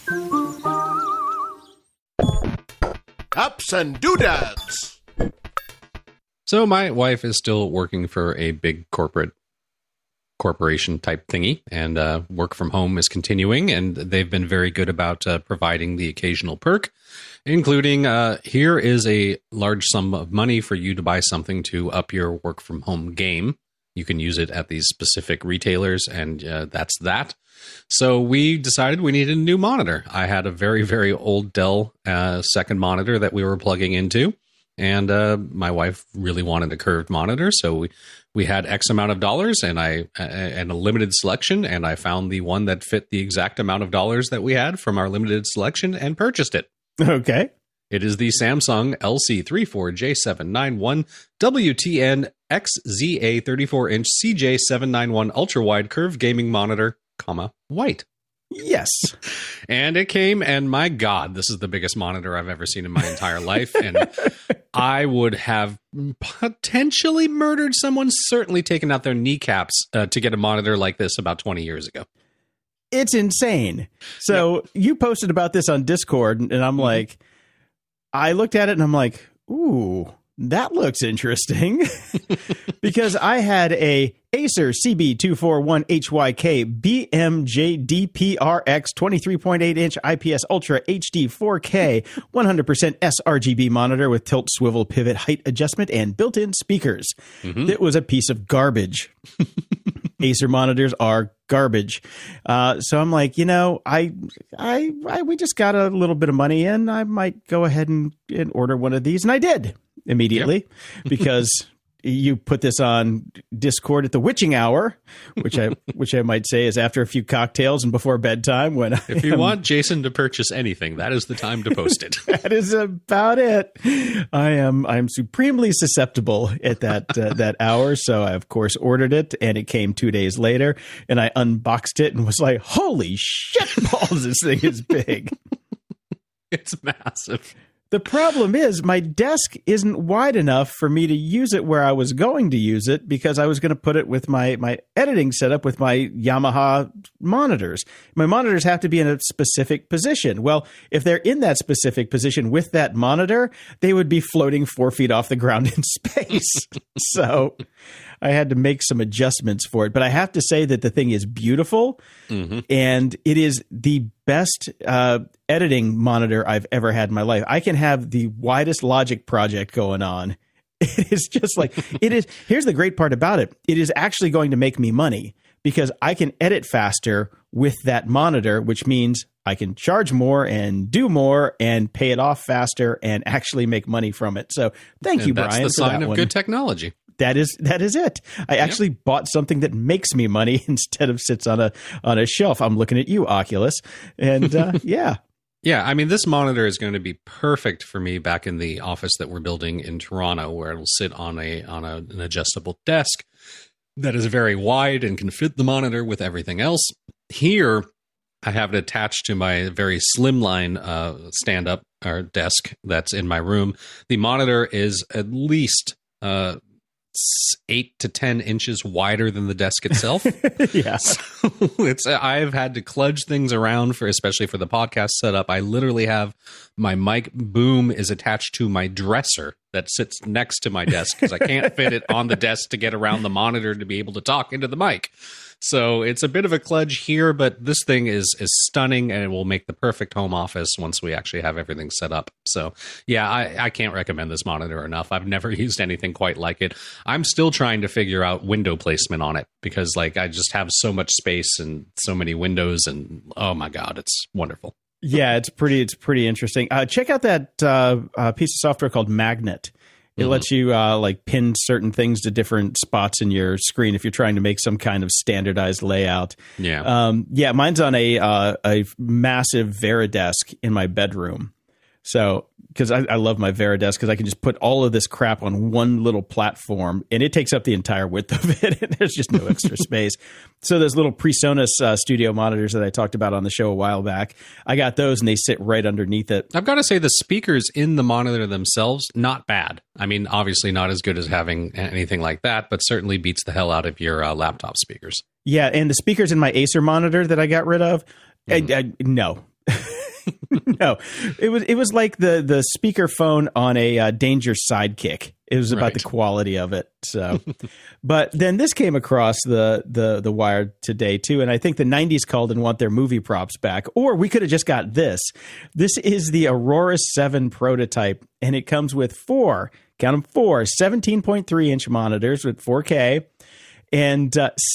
Ups and doodads. So my wife is still working for a big corporation type thingy, and work from home is continuing, and they've been very good about providing the occasional perk, including here is a large sum of money for you to buy something to up your work from home game. You can use it at these specific retailers, and that's that. So we decided we needed a new monitor. I had a very, very old Dell second monitor that we were plugging into, and my wife really wanted a curved monitor, so we had X amount of dollars and a limited selection, and I found the one that fit the exact amount of dollars that we had from our limited selection and purchased it. Okay. It is the Samsung LC34J791 WTN XZA 34-inch CJ791 ultra-wide curved gaming monitor, white. Yes. And it came, and my God, this is the biggest monitor I've ever seen in my entire life. And I would have potentially murdered someone, certainly taken out their kneecaps to get a monitor like this about 20 years ago. It's insane. So you posted about this on Discord, and I'm like, I looked at it and I'm like, ooh, that looks interesting. Because I had a Acer CB241HYK BMJ DPRX 23.8-inch IPS Ultra HD 4K 100% sRGB monitor with tilt swivel pivot height adjustment and built-in speakers. It was a piece of garbage. Acer monitors are garbage. So I'm like, we just got a little bit of money in. I might go ahead and order one of these. And I did immediately because you put this on Discord at the witching hour, which I might say is after a few cocktails and before bedtime. When if you want Jason to purchase anything, that is the time to post it. That is about it. I am supremely susceptible at that hour, so I of course ordered it, and it came 2 days later, and I unboxed it and was like, "Holy shit balls! This thing is big. It's massive." The problem is my desk isn't wide enough for me to use it where I was going to use it, because I was going to put it with my editing setup with my Yamaha monitors. My monitors have to be in a specific position. Well, if they're in that specific position with that monitor, they would be floating 4 feet off the ground in space. So I had to make some adjustments for it. But I have to say that the thing is beautiful, and it is the best editing monitor I've ever had in my life. I can have the widest Logic project going on. It is just like, it is. Here's the great part about it. It is actually going to make me money, because I can edit faster with that monitor, which means I can charge more and do more and pay it off faster and actually make money from it. So thank you, Brian. That's the sign of good technology. That is it. I actually bought something that makes me money instead of sits on a shelf. I'm looking at you, Oculus, and yeah. Yeah, I mean, this monitor is going to be perfect for me back in the office that we're building in Toronto, where it'll sit on an adjustable desk that is very wide and can fit the monitor with everything else. Here, I have it attached to my very slimline stand-up or desk that's in my room. The monitor is at least 8 to 10 inches wider than the desk itself. Yeah. So I've had to kludge things around especially for the podcast setup. I literally have my mic boom is attached to my dresser that sits next to my desk, because I can't fit it on the desk to get around the monitor to be able to talk into the mic. So it's a bit of a kludge here, but this thing is stunning, and it will make the perfect home office once we actually have everything set up. So yeah, I can't recommend this monitor enough. I've never used anything quite like it. I'm still trying to figure out window placement on it, because I just have so much space and so many windows, and oh my God, it's wonderful. Yeah, it's pretty interesting. Check out that piece of software called Magnet. It lets you pin certain things to different spots in your screen if you're trying to make some kind of standardized layout. Yeah. Mine's on a massive Veridesk in my bedroom. So, because I love my Veridesk, because I can just put all of this crap on one little platform, and it takes up the entire width of it, and there's just no extra space. So those little PreSonus studio monitors that I talked about on the show a while back, I got those, and they sit right underneath it. I've got to say, the speakers in the monitor themselves, not bad. I mean, obviously not as good as having anything like that, but certainly beats the hell out of your laptop speakers. Yeah, and the speakers in my Acer monitor that I got rid of, no. No, it was like the speaker phone on a Danger Sidekick. It was about the quality of it. So, but then this came across the wire today too, and I think the 90s called and want their movie props back. Or we could have just got this. This is the Aurora 7 prototype, and it comes with four 17.3-inch monitors with 4K, and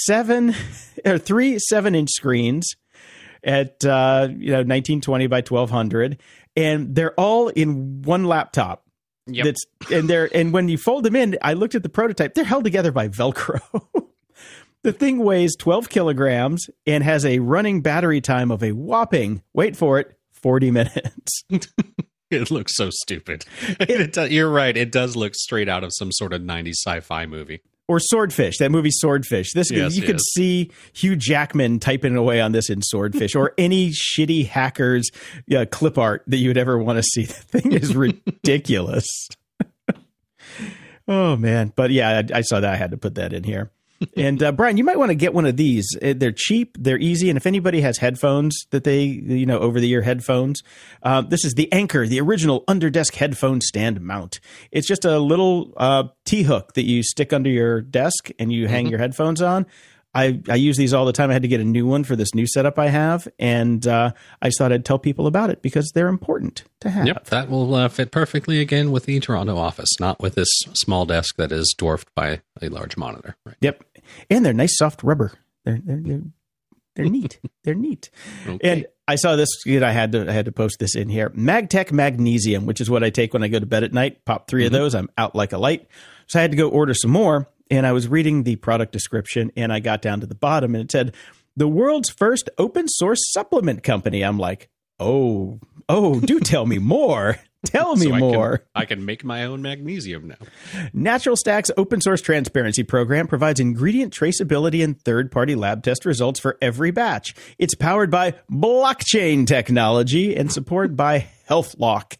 three 7-inch screens at 1920 by 1200, and they're all in one laptop. Yep. And when you fold them in, I looked at the prototype, they're held together by Velcro. The thing weighs 12 kilograms and has a running battery time of a whopping, wait for it, 40 minutes. It looks so stupid. You're right. It does look straight out of some sort of 90s sci-fi movie. Or Swordfish, that movie Swordfish. You could see Hugh Jackman typing away on this in Swordfish, or any shitty hacker's clip art that you would ever want to see. The thing is ridiculous. Oh, man. But yeah, I saw that. I had to put that in here. And Brian, you might want to get one of these. They're cheap, they're easy, and if anybody has headphones that they, over-the-ear headphones, this is the Anchor, the original under-desk headphone stand mount. It's just a little T-hook that you stick under your desk and you hang your headphones on. I use these all the time. I had to get a new one for this new setup I have, and I just thought I'd tell people about it because they're important to have. Yep, that will fit perfectly again with the Toronto office, not with this small desk that is dwarfed by a large monitor. Right? Yep, and they're nice soft rubber. They're neat. They're neat. Okay. And I saw this. I had to post this in here. MagTech Magnesium, which is what I take when I go to bed at night. Pop 3 of those. I'm out like a light. So I had to go order some more. And I was reading the product description, and I got down to the bottom, and it said, the world's first open source supplement company. I'm like, oh, do tell me more. Tell me more. I can make my own magnesium now. Natural Stack's open source transparency program provides ingredient traceability and third-party lab test results for every batch. It's powered by blockchain technology and supported by HealthLock.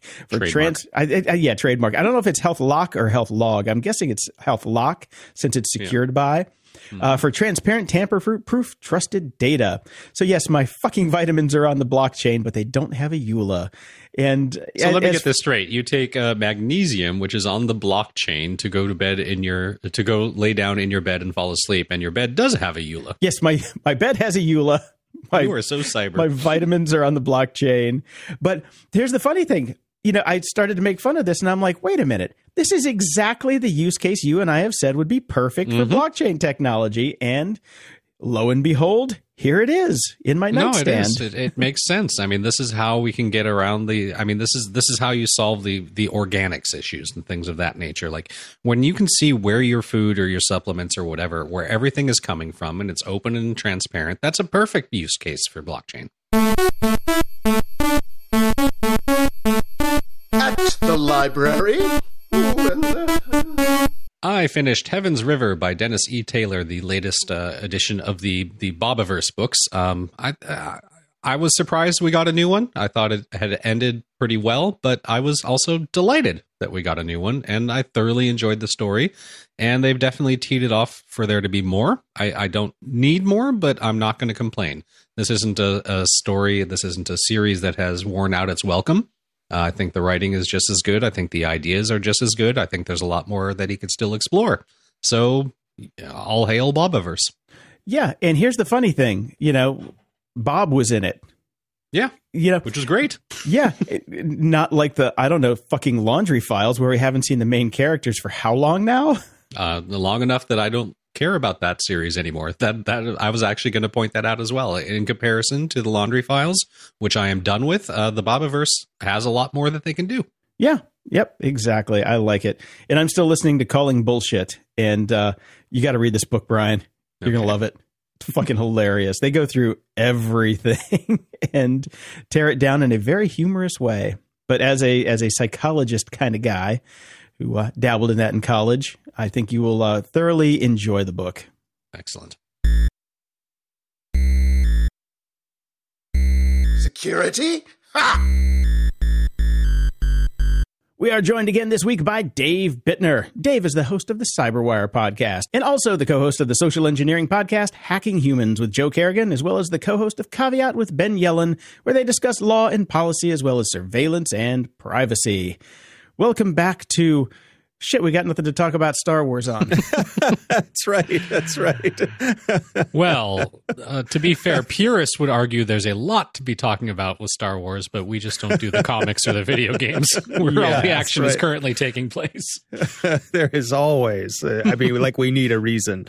Trademark. I don't know if it's HealthLock or HealthLog. I'm guessing it's HealthLock since it's secured by. For transparent, tamper-proof, trusted data. So yes, my fucking vitamins are on the blockchain, but they don't have a EULA. And so let me get this straight. You take magnesium, which is on the blockchain, to go to bed to go lay down in your bed and fall asleep, and your bed does have a EULA. Yes, my bed has a EULA. You are so cyber. My vitamins are on the blockchain. But here's the funny thing. I started to make fun of this, and I'm like, wait a minute. This is exactly the use case you and I have said would be perfect for blockchain technology. And lo and behold, here it is in my nightstand. No, it is. It makes sense. I mean, this is how we can get around this is how you solve the organics issues and things of that nature. Like when you can see where your food or your supplements or whatever, where everything is coming from, and it's open and transparent, that's a perfect use case for blockchain. At the library. I finished Heaven's River by Dennis E. Taylor, the latest edition of the Bobiverse books. I was surprised we got a new one. I thought it had ended pretty well, but I was also delighted that we got a new one, and I thoroughly enjoyed the story. And they've definitely teed it off for there to be more. I don't need more, but I'm not going to complain. This isn't a story. This isn't a series that has worn out its welcome. I think the writing is just as good. I think the ideas are just as good. I think there's a lot more that he could still explore. So, all hail Bobiverse. Yeah, and here's the funny thing. Bob was in it. Yeah, which is great. Yeah, not like fucking Laundry Files where we haven't seen the main characters for how long now? Long enough that I don't care about that series anymore. That I was actually going to point that out as well. In comparison to the Laundry Files, which I am done with, the Bobiverse has a lot more that they can do. Yeah. Yep. Exactly. I like it, and I'm still listening to Calling Bullshit. And you got to read this book, Brian. You're gonna love it. It's fucking hilarious. They go through everything and tear it down in a very humorous way. But as a psychologist kind of guy who dabbled in that in college, I think you will thoroughly enjoy the book. Excellent. Security? Ha! We are joined again this week by Dave Bittner. Dave is the host of the Cyberwire podcast and also the co-host of the social engineering podcast Hacking Humans with Joe Kerrigan, as well as the co-host of Caveat with Ben Yellen, where they discuss law and policy as well as surveillance and privacy. Welcome back to... Shit, we got nothing to talk about Star Wars on. That's right. Well, to be fair, purists would argue there's a lot to be talking about with Star Wars, but we just don't do the comics or the video games where all the action is currently taking place. There is always. We need a reason.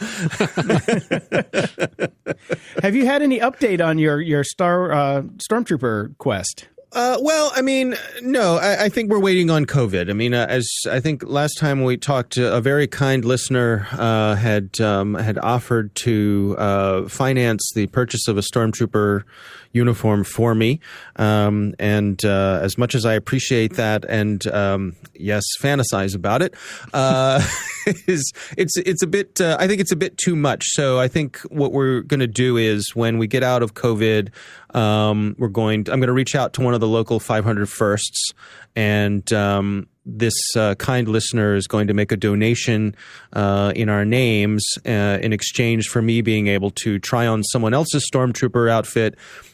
Have you had any update on your Stormtrooper quest? No, I think we're waiting on COVID. As I think last time we talked, a very kind listener had offered to finance the purchase of a Stormtrooper uniform for me. And as much as I appreciate that and, yes, fantasize about it, it's a bit, I think it's a bit too much. So I think what we're going to do is when we get out of COVID, I'm going to reach out to one of the local 500 firsts and this kind listener is going to make a donation in our names in exchange for me being able to try on someone else's Stormtrooper outfit,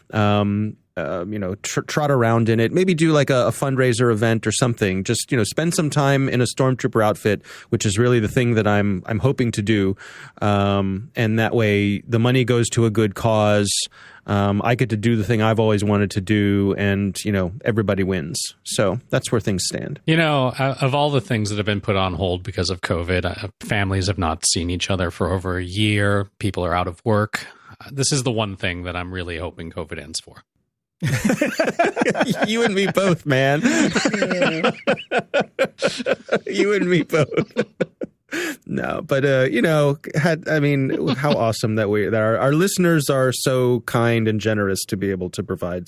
trot around in it, maybe do like a fundraiser event or something. Just, spend some time in a Stormtrooper outfit, which is really the thing that I'm hoping to do. And that way the money goes to a good cause. I get to do the thing I've always wanted to do, and, everybody wins. So that's where things stand. Of all the things that have been put on hold because of COVID, families have not seen each other for over a year. People are out of work. This is the one thing that I'm really hoping COVID ends for. You and me both, man. You and me both. No, but how awesome that our listeners are so kind and generous to be able to provide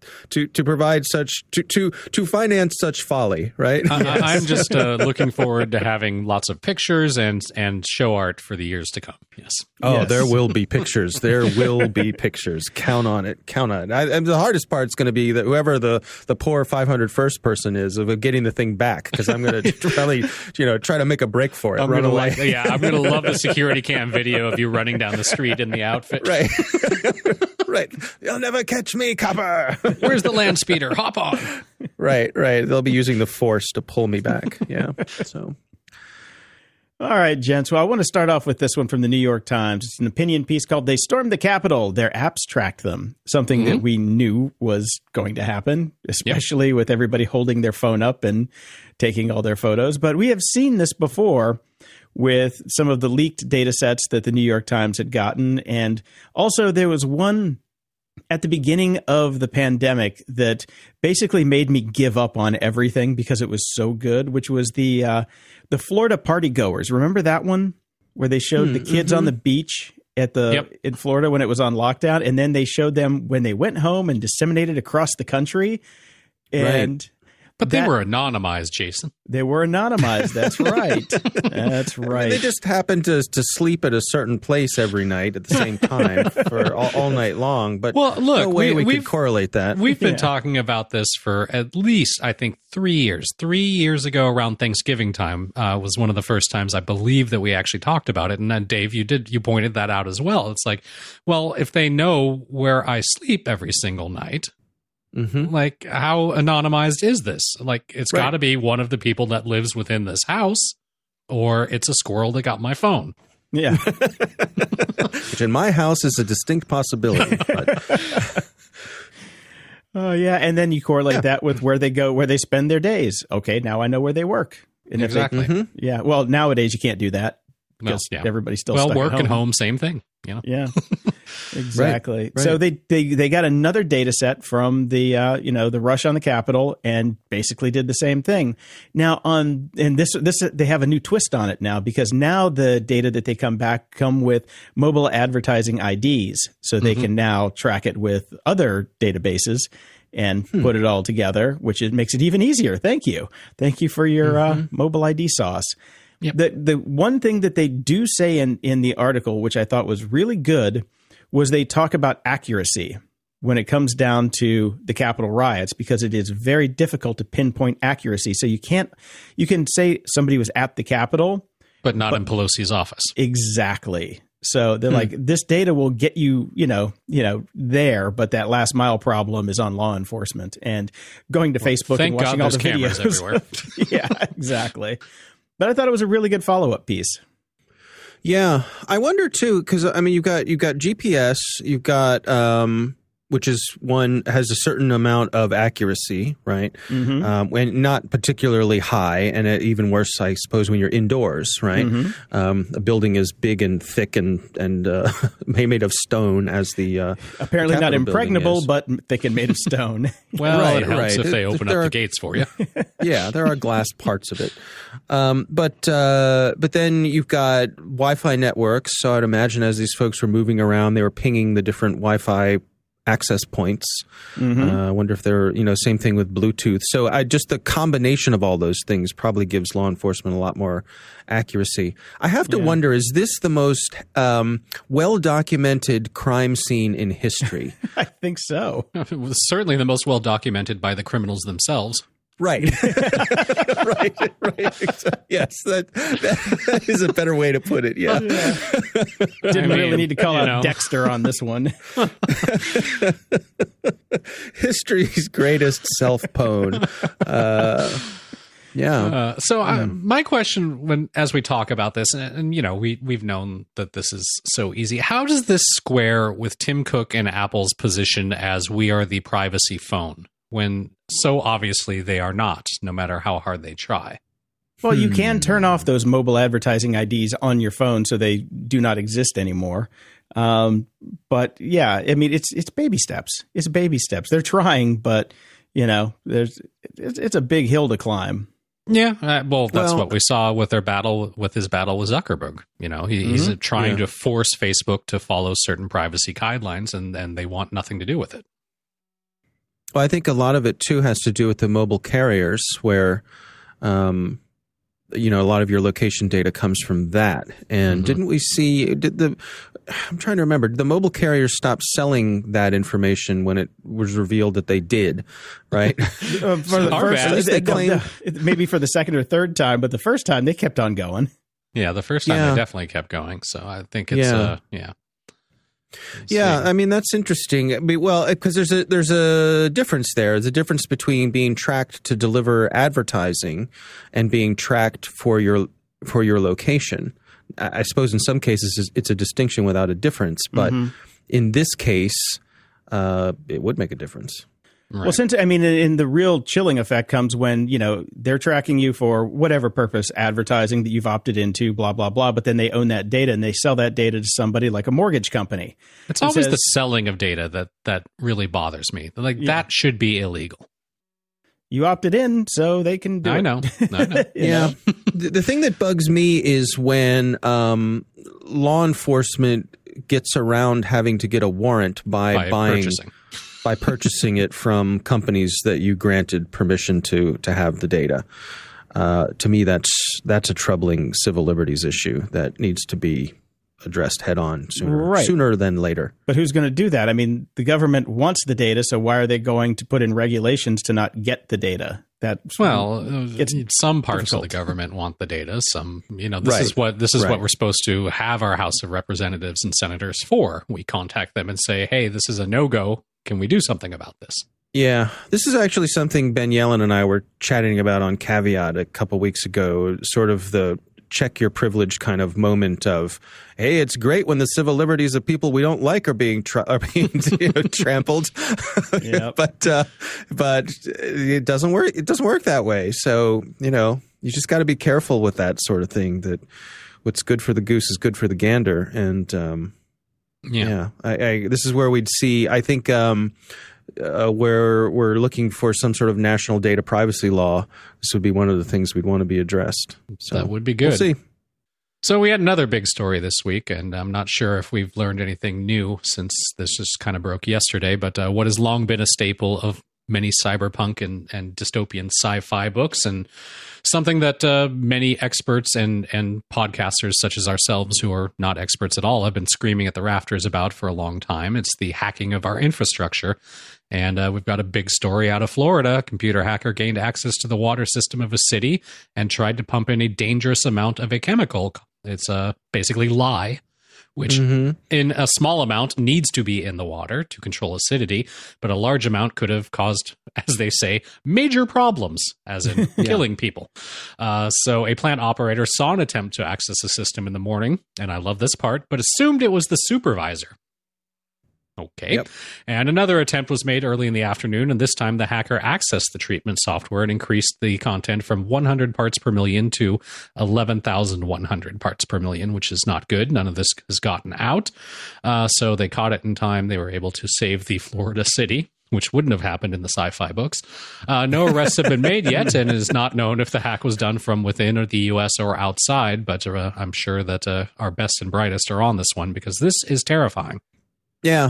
to finance such folly, right? I'm just looking forward to having lots of pictures and show art for the years to come. Yes. Oh, Yes. There will be pictures. There will be pictures. Count on it. Count on it. And the hardest part is going to be that whoever the poor 501st person is of getting the thing back, because I'm going to probably try to make a break for it. I'm run away. I'm going to love the security cam video of you running down the street in the outfit. Right. Right. You'll never catch me, copper. Where's the land speeder? Hop on. Right. They'll be using the force to pull me back. Yeah. So. All right, gents. Well, I want to start off with this one from the New York Times. It's an opinion piece called "They Stormed the Capitol. Their Apps Tracked Them." Something that we knew was going to happen, especially with everybody holding their phone up and taking all their photos. But we have seen this before with some of the leaked data sets that the New York Times had gotten. And also there was one at the beginning of the pandemic that basically made me give up on everything because it was so good, which was the Florida party goers. Remember that one where they showed the kids on the beach in Florida when it was on lockdown, and then they showed them when they went home and disseminated across the country. And But they were anonymized, Jason. They were anonymized. That's right. That's right. They just happened to sleep at a certain place every night at the same time for all night long. But look, no way we could correlate that. We've been talking about this for at least, I think, 3 years. 3 years ago, around Thanksgiving time, was one of the first times I believe that we actually talked about it. And then, Dave, you pointed that out as well. It's like, well, if they know where I sleep every single night, like, how anonymized is this? Like, it's got to be one of the people that lives within this house, or it's a squirrel that got my phone. Yeah. Which in my house is a distinct possibility. But. Oh, yeah. And then you correlate that with where they go, where they spend their days. Okay, now I know where they work. And exactly. Yeah. Well, nowadays you can't do that because everybody's still stuck work at home. and home, same thing. Yeah. Exactly. Right. So they got another data set from the the rush on the Capitol and basically did the same thing. Now this they have a new twist on it now, because now the data that they come with mobile advertising IDs, so they can now track it with other databases and put it all together, which makes it even easier. Thank you for your mobile ID sauce. Yep. The one thing that they do say in the article, which I thought was really good, was they talk about accuracy when it comes down to the Capitol riots, because it is very difficult to pinpoint accuracy. So you can say somebody was at the Capitol, but not in Pelosi's office. Exactly. So they're like, this data will get you, there, but that last mile problem is on law enforcement and going to Facebook and watching all the videos everywhere. Yeah, exactly. But I thought it was a really good follow-up piece. Yeah, I wonder too, because I mean, you've got GPS, you've got which is one has a certain amount of accuracy, right? And not particularly high, and even worse, I suppose, when you're indoors, right? A building is big and thick and made of stone, as the apparently not impregnable, but thick and made of stone. Well, it helps if they open up the gates for you. Yeah, there are glass parts of it, but then you've got Wi-Fi networks. So I'd imagine as these folks were moving around, they were pinging the different Wi-Fi access points. I wonder if they're, same thing with Bluetooth. So just the combination of all those things probably gives law enforcement a lot more accuracy. I have to wonder, is this the most well-documented crime scene in history? I think so. It was certainly the most well-documented by the criminals themselves. Right. right. Yes, that is a better way to put it. Yeah. Didn't really need to call out Dexter on this one. History's greatest self-pwn. Yeah. My question, as we talk about this, and we've known that this is so easy. How does this square with Tim Cook and Apple's position as we are the privacy phone, when so obviously they are not, no matter how hard they try? Well, you can turn off those mobile advertising IDs on your phone so they do not exist anymore. But yeah, I mean, it's baby steps. It's baby steps. They're trying, but it's a big hill to climb. Yeah, that's what we saw with his battle with Zuckerberg. He's trying to force Facebook to follow certain privacy guidelines, and they want nothing to do with it. Well, I think a lot of it too has to do with the mobile carriers, where a lot of your location data comes from that. And didn't we see? I'm trying to remember. Did the mobile carriers stop selling that information when it was revealed that they did? Right. For the first, maybe for the second or third time, but the first time they kept on going. Yeah, the first time they definitely kept going. So I think it's Yeah, I mean, that's interesting. Well, because there's a difference there. There's a difference between being tracked to deliver advertising and being tracked for your location. I suppose in some cases it's a distinction without a difference, but in this case, it would make a difference. Right. Well, in the real chilling effect comes when, they're tracking you for whatever purpose, advertising that you've opted into, blah, blah, blah. But then they own that data and they sell that data to somebody like a mortgage company. It's always the selling of data that really bothers me. That should be illegal. You opted in, so they can do it. I know. Yeah. The thing that bugs me is when law enforcement gets around having to get a warrant by purchasing it from companies that you granted permission to have the data. To me, that's a troubling civil liberties issue that needs to be addressed head on sooner than later. But who's going to do that? I mean, the government wants the data, so why are they going to put in regulations to not get the data? Some parts of the government want the data. Some, this is what we're supposed to have our House of Representatives and senators for. We contact them and say, hey, this is a no-go. Can we do something about this? Yeah, this is actually something Ben Yellen and I were chatting about on Caveat a couple weeks ago, sort of the check your privilege kind of moment of, hey, it's great when the civil liberties of people we don't like are being trampled. Yep. But it doesn't work. It doesn't work that way. So, you just got to be careful with that sort of thing, that what's good for the goose is good for the gander. And this is where we'd see, I think, where we're looking for some sort of national data privacy law. This would be one of the things we'd want to be addressed. So that would be good. We'll see. So we had another big story this week, and I'm not sure if we've learned anything new since this just kind of broke yesterday, but what has long been a staple of many cyberpunk and dystopian sci-fi books, and something that many experts and podcasters such as ourselves, who are not experts at all, have been screaming at the rafters about for a long time. It's the hacking of our infrastructure. And we've got a big story out of Florida. A computer hacker gained access to the water system of a city and tried to pump in a dangerous amount of a chemical. It's basically lye, which in a small amount needs to be in the water to control acidity, but a large amount could have caused, as they say, major problems, as in killing people. So a plant operator saw an attempt to access the system in the morning, and I love this part, but assumed it was the supervisor. Okay. Yep. And another attempt was made early in the afternoon, and this time the hacker accessed the treatment software and increased the content from 100 parts per million to 11,100 parts per million, which is not good. None of this has gotten out. So they caught it in time. They were able to save the Florida city, which wouldn't have happened in the sci-fi books. No arrests have been made yet, and it is not known if the hack was done from within or the U.S. or outside, but I'm sure that our best and brightest are on this one, because this is terrifying. Yeah.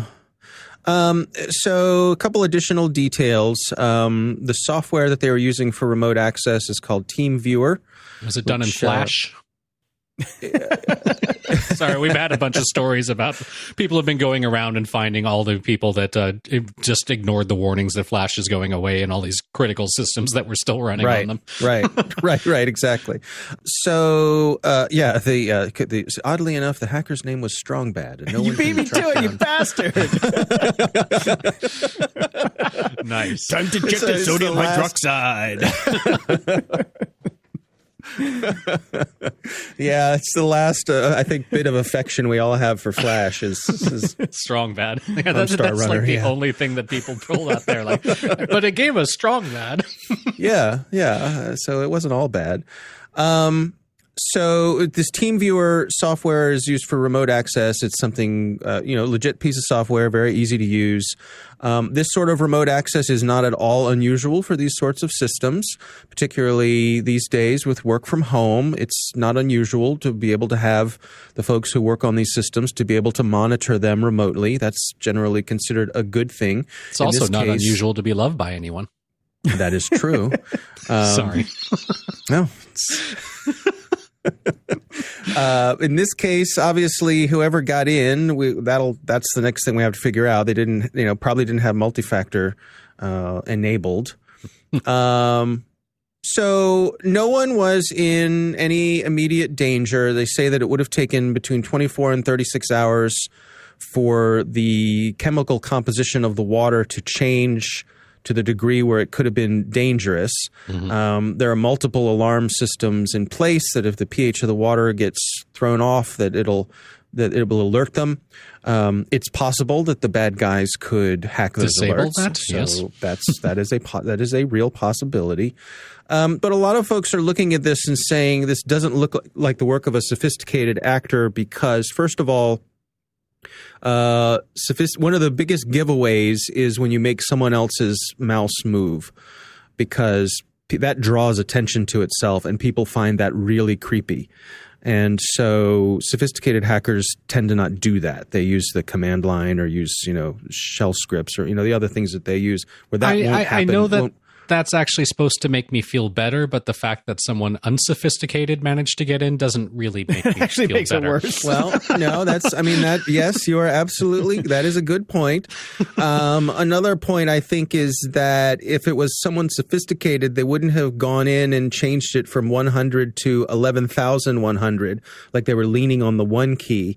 So a couple additional details. The software that they were using for remote access is called TeamViewer. Was it done in Flash? Sorry, we've had a bunch of stories about people have been going around and finding all the people that just ignored the warnings that Flash is going away and all these critical systems that were still running on them. Right, exactly. So, oddly enough, the hacker's name was Strongbad. And no You one beat me to it, you bastard! Nice. Time to check the sodium hydroxide. Yeah, it's the last, I think, bit of affection we all have for Flash is Strong bad. Yeah, that's Runner, like the only thing that people pull out there. Like, but it gave us strong bad. Yeah. So it wasn't all bad. So this TeamViewer software is used for remote access. It's something, legit piece of software, very easy to use. This sort of remote access is not at all unusual for these sorts of systems, particularly these days with work from home. It's not unusual to be able to have the folks who work on these systems to be able to monitor them remotely. That's generally considered a good thing. It's also not unusual to be loved by anyone. That is true. Sorry. No. In this case, obviously, whoever got in, that's the next thing we have to figure out. They probably didn't have multi-factor enabled. So no one was in any immediate danger. They say that it would have taken between 24 and 36 hours for the chemical composition of the water to change to the degree where it could have been dangerous. Mm-hmm. There are multiple alarm systems in place that if the pH of the water gets thrown off, that it will alert them. It's possible that the bad guys could hack those Disable alerts. That? So yes. that is a real possibility. But a lot of folks are looking at this and saying this doesn't look like the work of a sophisticated actor because, first of all, one of the biggest giveaways is when you make someone else's mouse move, because that draws attention to itself and people find that really creepy. And so sophisticated hackers tend to not do that. They use the command line or use, shell scripts or, the other things that they use where that won't happen. I know that that's actually supposed to make me feel better, but the fact that someone unsophisticated managed to get in doesn't really make me actually feel makes better. it worse. Well, no, yes, you are absolutely, that is a good point. Another point I think is that if it was someone sophisticated, they wouldn't have gone in and changed it from 100 to 11,100, like they were leaning on the one key.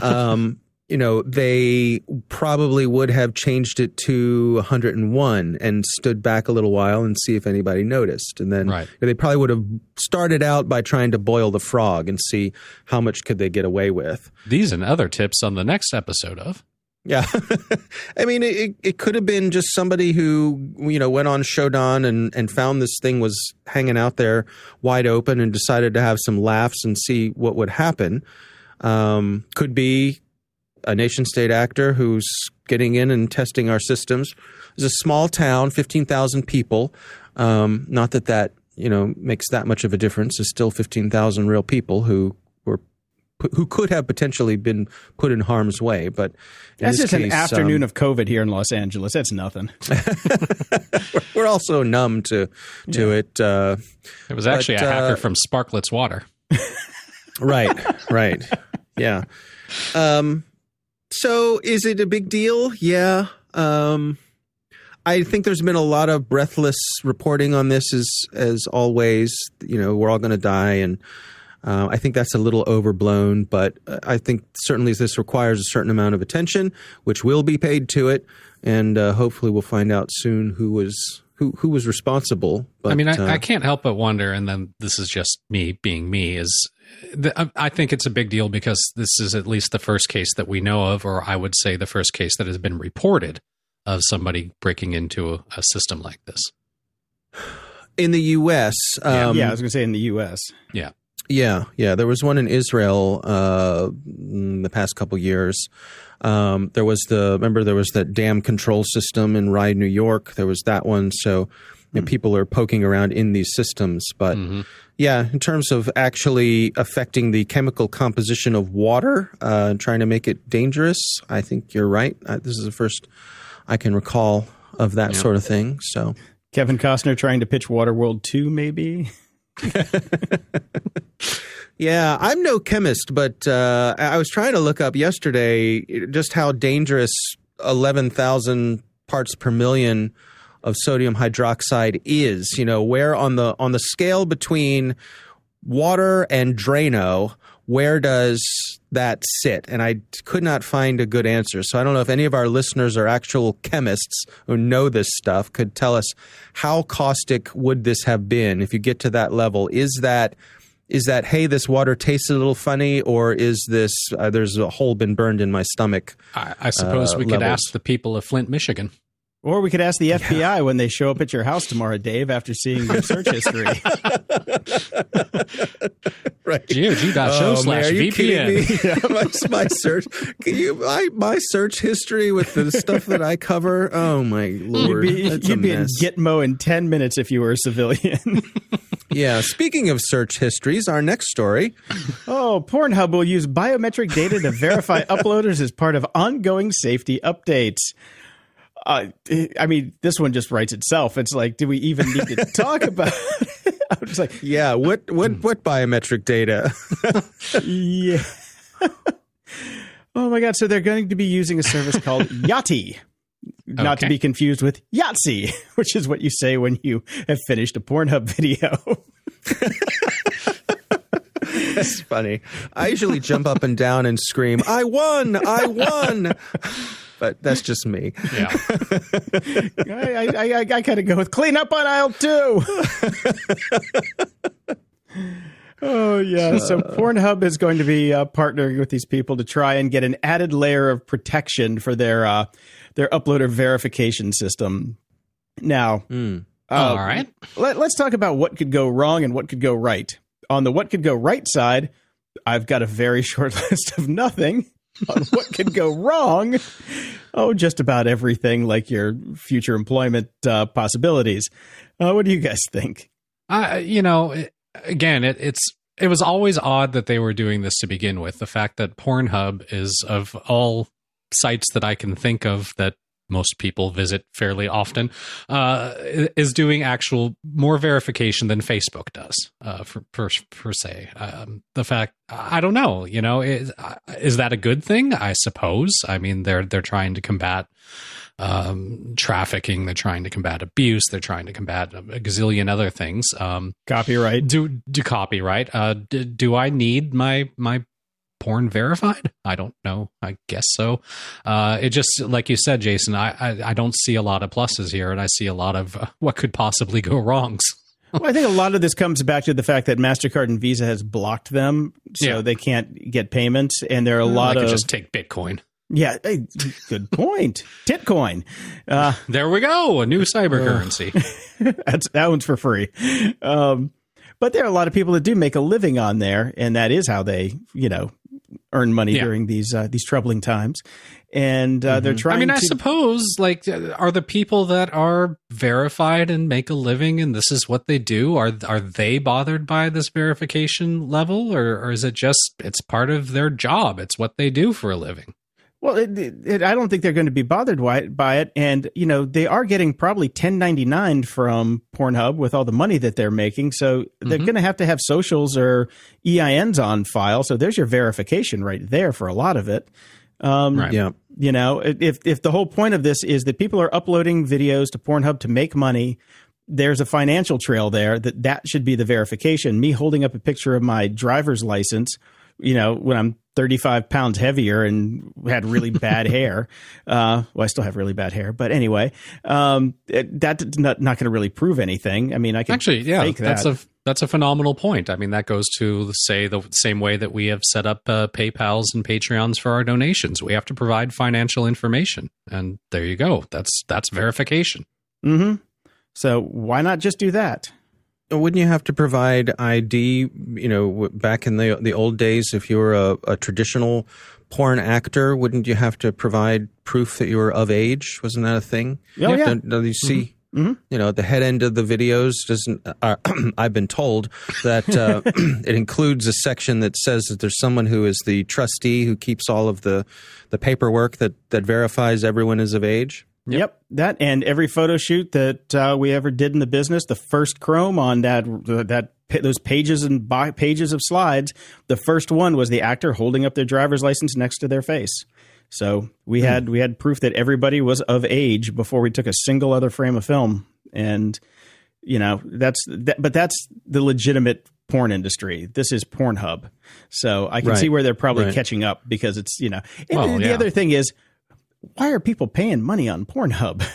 They probably would have changed it to 101 and stood back a little while and see if anybody noticed. And then they probably would have started out by trying to boil the frog and see how much could they get away with. These and other tips on the next episode of. Yeah. I mean, it could have been just somebody who, went on Shodan and found this thing was hanging out there wide open and decided to have some laughs and see what would happen. Could be a nation-state actor who's getting in and testing our systems. It's a small town, 15,000 people. Not that makes that much of a difference. There's still 15,000 real people who could have potentially been put in harm's way. But that's just an afternoon of COVID here in Los Angeles. That's nothing. We're also numb to it. It was actually a hacker from Sparklet's Water. Right. Yeah. So is it a big deal? Yeah. I think there's been a lot of breathless reporting on this as always. We're all going to die. And I think that's a little overblown. But I think certainly this requires a certain amount of attention, which will be paid to it. And hopefully we'll find out soon who was responsible. But, I can't help but wonder, and then this is just me being me, I think it's a big deal because this is at least the first case that we know of, or I would say the first case that has been reported of somebody breaking into a system like this. In the U.S. I was going to say in the U.S. Yeah. Yeah. There was one in Israel in the past couple years. There was that dam control system in Rye, New York. There was that one. So people are poking around in these systems. But in terms of actually affecting the chemical composition of water, trying to make it dangerous, I think you're right. This is the first I can recall of that sort of thing. So Kevin Costner trying to pitch Waterworld 2, maybe? Yeah, I'm no chemist, but I was trying to look up yesterday just how dangerous 11,000 parts per million of sodium hydroxide is. You know, where on the scale between water and Drano, where does that sit? And I could not find a good answer. So I don't know if any of our listeners are actual chemists who know this stuff could tell us how caustic would this have been if you get to that level. Is that, hey, this water tastes a little funny, or is this, there's a hole been burned in my stomach? I suppose we could ask the people of Flint, Michigan. Or we could ask the FBI when they show up at your house tomorrow, Dave, after seeing your search history. Right. GOG.show/VPN. Yeah, my search. My search history with the stuff that I cover. Oh my Lord. You'd be in Gitmo in 10 minutes if you were a civilian. Yeah. Speaking of search histories, our next story. Oh, Pornhub will use biometric data to verify uploaders as part of ongoing safety updates. I mean, this one just writes itself. It's like, do we even need to talk about it? I'm just like, yeah, what biometric data? Yeah. Oh my God! So they're going to be using a service called Yachty, not to be confused with Yahtzee, which is what you say when you have finished a Pornhub video. That's funny. I usually jump up and down and scream, "I won! I won!" But that's just me. Yeah. I kind of go with clean up on aisle 2. Oh, yeah. So Pornhub is going to be partnering with these people to try and get an added layer of protection for their uploader verification system. Now, all right. Let's talk about what could go wrong and what could go right. On the what could go right side, I've got a very short list of nothing. On what could go wrong? Oh, just about everything, like your future employment possibilities. What do you guys think? Again, it was always odd that they were doing this to begin with. The fact that Pornhub is, of all sites that I can think of that most people visit fairly often, is doing actual more verification than Facebook does, per se. The fact, I don't know, is that a good thing? I suppose. I mean, they're trying to combat trafficking, they're trying to combat abuse, they're trying to combat a gazillion other things. Copyright. Do copyright. Do I need my porn verified? I don't know. I guess so. It just, like you said, Jason, I don't see a lot of pluses here, and I see a lot of what could possibly go wrongs. Well, I think a lot of this comes back to the fact that MasterCard and Visa has blocked them, so they can't get payments, and there are a lot of... just take Bitcoin. Yeah, hey, good point. Titcoin. There we go. A new cyber currency. That one's for free. But there are a lot of people that do make a living on there, and that is how they, earn money during these troubling times. And they're trying to... I suppose, are the people that are verified and make a living and this is what they do, are they bothered by this verification level? Or is it just, it's part of their job? It's what they do for a living? Well, I don't think they're going to be bothered by it. And, they are getting probably $10.99 from Pornhub with all the money that they're making. So they're going to have socials or EINs on file. So there's your verification right there for a lot of it. Right. Yeah. If the whole point of this is that people are uploading videos to Pornhub to make money, there's a financial trail there that should be the verification. Me holding up a picture of my driver's license, when I'm 35 pounds heavier and had really bad hair. Well, I still have really bad hair, but anyway, that's not going to really prove anything. I mean, I can fake that. That's a phenomenal point. I mean, that goes to say the same way that we have set up PayPals and Patreons for our donations. We have to provide financial information, and there you go. That's verification. Mm-hmm. So why not just do that? Wouldn't you have to provide ID, back in the old days, if you were a traditional porn actor, wouldn't you have to provide proof that you were of age? Wasn't that a thing? Oh, yeah. Don't you see, at the head end of the videos, doesn't I've been told that it includes a section that says that there's someone who is the trustee who keeps all of the paperwork that verifies everyone is of age? Yep, that and every photo shoot that we ever did in the business, the first Chrome on that those pages and pages of slides, the first one was the actor holding up their driver's license next to their face. So we had proof that everybody was of age before we took a single other frame of film. And, you know, but that's the legitimate porn industry. This is Pornhub. So I can see where they're probably catching up because it's, you know, the other thing is, why are people paying money on Pornhub?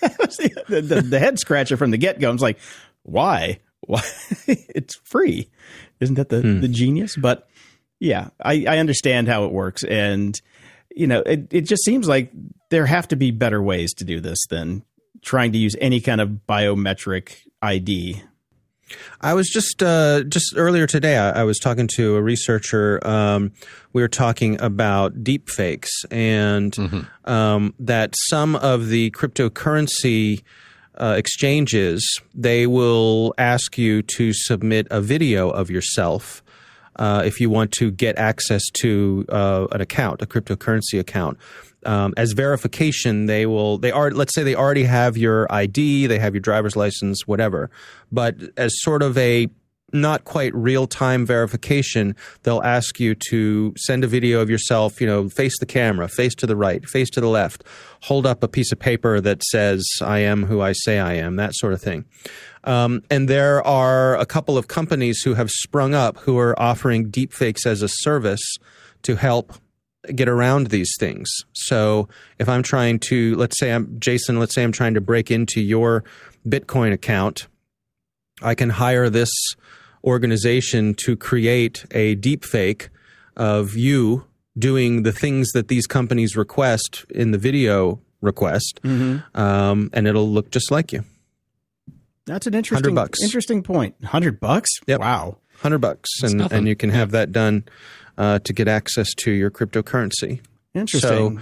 the head scratcher from the get-go. I was like, why? It's free. Isn't that the genius? But yeah, I understand how it works. And, you know, it just seems like there have to be better ways to do this than trying to use any kind of biometric ID. I was just earlier today, I was talking to a researcher. We were talking about deep fakes and that some of the cryptocurrency exchanges, they will ask you to submit a video of yourself if you want to get access to an account, a cryptocurrency account. As verification, let's say they already have your ID, they have your driver's license, whatever. But as sort of a not quite real-time verification, they'll ask you to send a video of yourself, you know, face the camera, face to the right, face to the left, hold up a piece of paper that says, I am who I say I am, that sort of thing. And there are a couple of companies who have sprung up who are offering deepfakes as a service to help get around these things. So if I'm trying to, let's say I'm trying to break into your Bitcoin account, I can hire this organization to create a deep fake of you doing the things that these companies request in the video request, and it'll look just like you. That's an interesting point. $100? Yep. Wow. $100, and you can have that done to get access to your cryptocurrency. Interesting.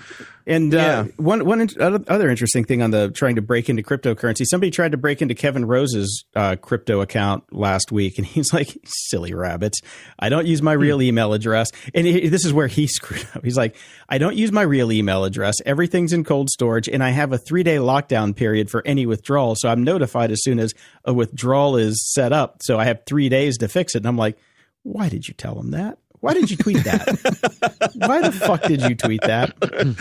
One other interesting thing on the trying to break into cryptocurrency, somebody tried to break into Kevin Rose's crypto account last week, and he's like, silly rabbits. I don't use my real email address. And this is where he screwed up. He's like, I don't use my real email address. Everything's in cold storage, and I have a 3-day lockdown period for any withdrawal. So I'm notified as soon as a withdrawal is set up. So I have 3 days to fix it. And I'm like, why did you tell him that? Why did you tweet that? Why the fuck did you tweet that?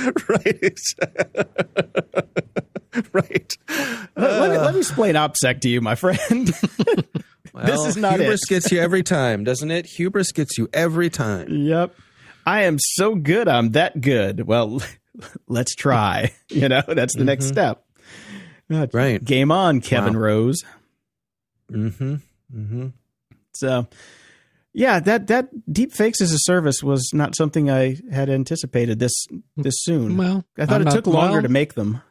Right. Let me explain OPSEC to you, my friend. Well, this is not hubris gets you every time, doesn't it? Hubris gets you every time. Yep. I am so good. I'm that good. Well, let's try. You know, that's the next step. Right. Game on, Kevin Rose. So... yeah, that deep fakes as a service was not something I had anticipated this soon. Well, I thought it took longer to make them.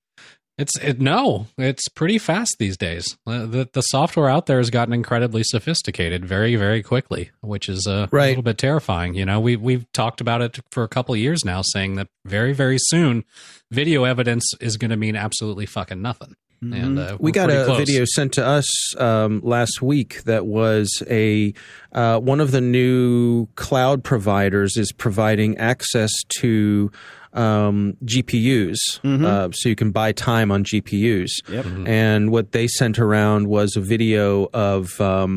It's pretty fast these days. The software out there has gotten incredibly sophisticated very, very quickly, which is a little bit terrifying. You know, we've talked about it for a couple of years now, saying that very, very soon, video evidence is going to mean absolutely fucking nothing. And we got a video sent to us last week that was one of the new cloud providers is providing access to GPUs, so you can buy time on GPUs. Yep. And what they sent around was a video of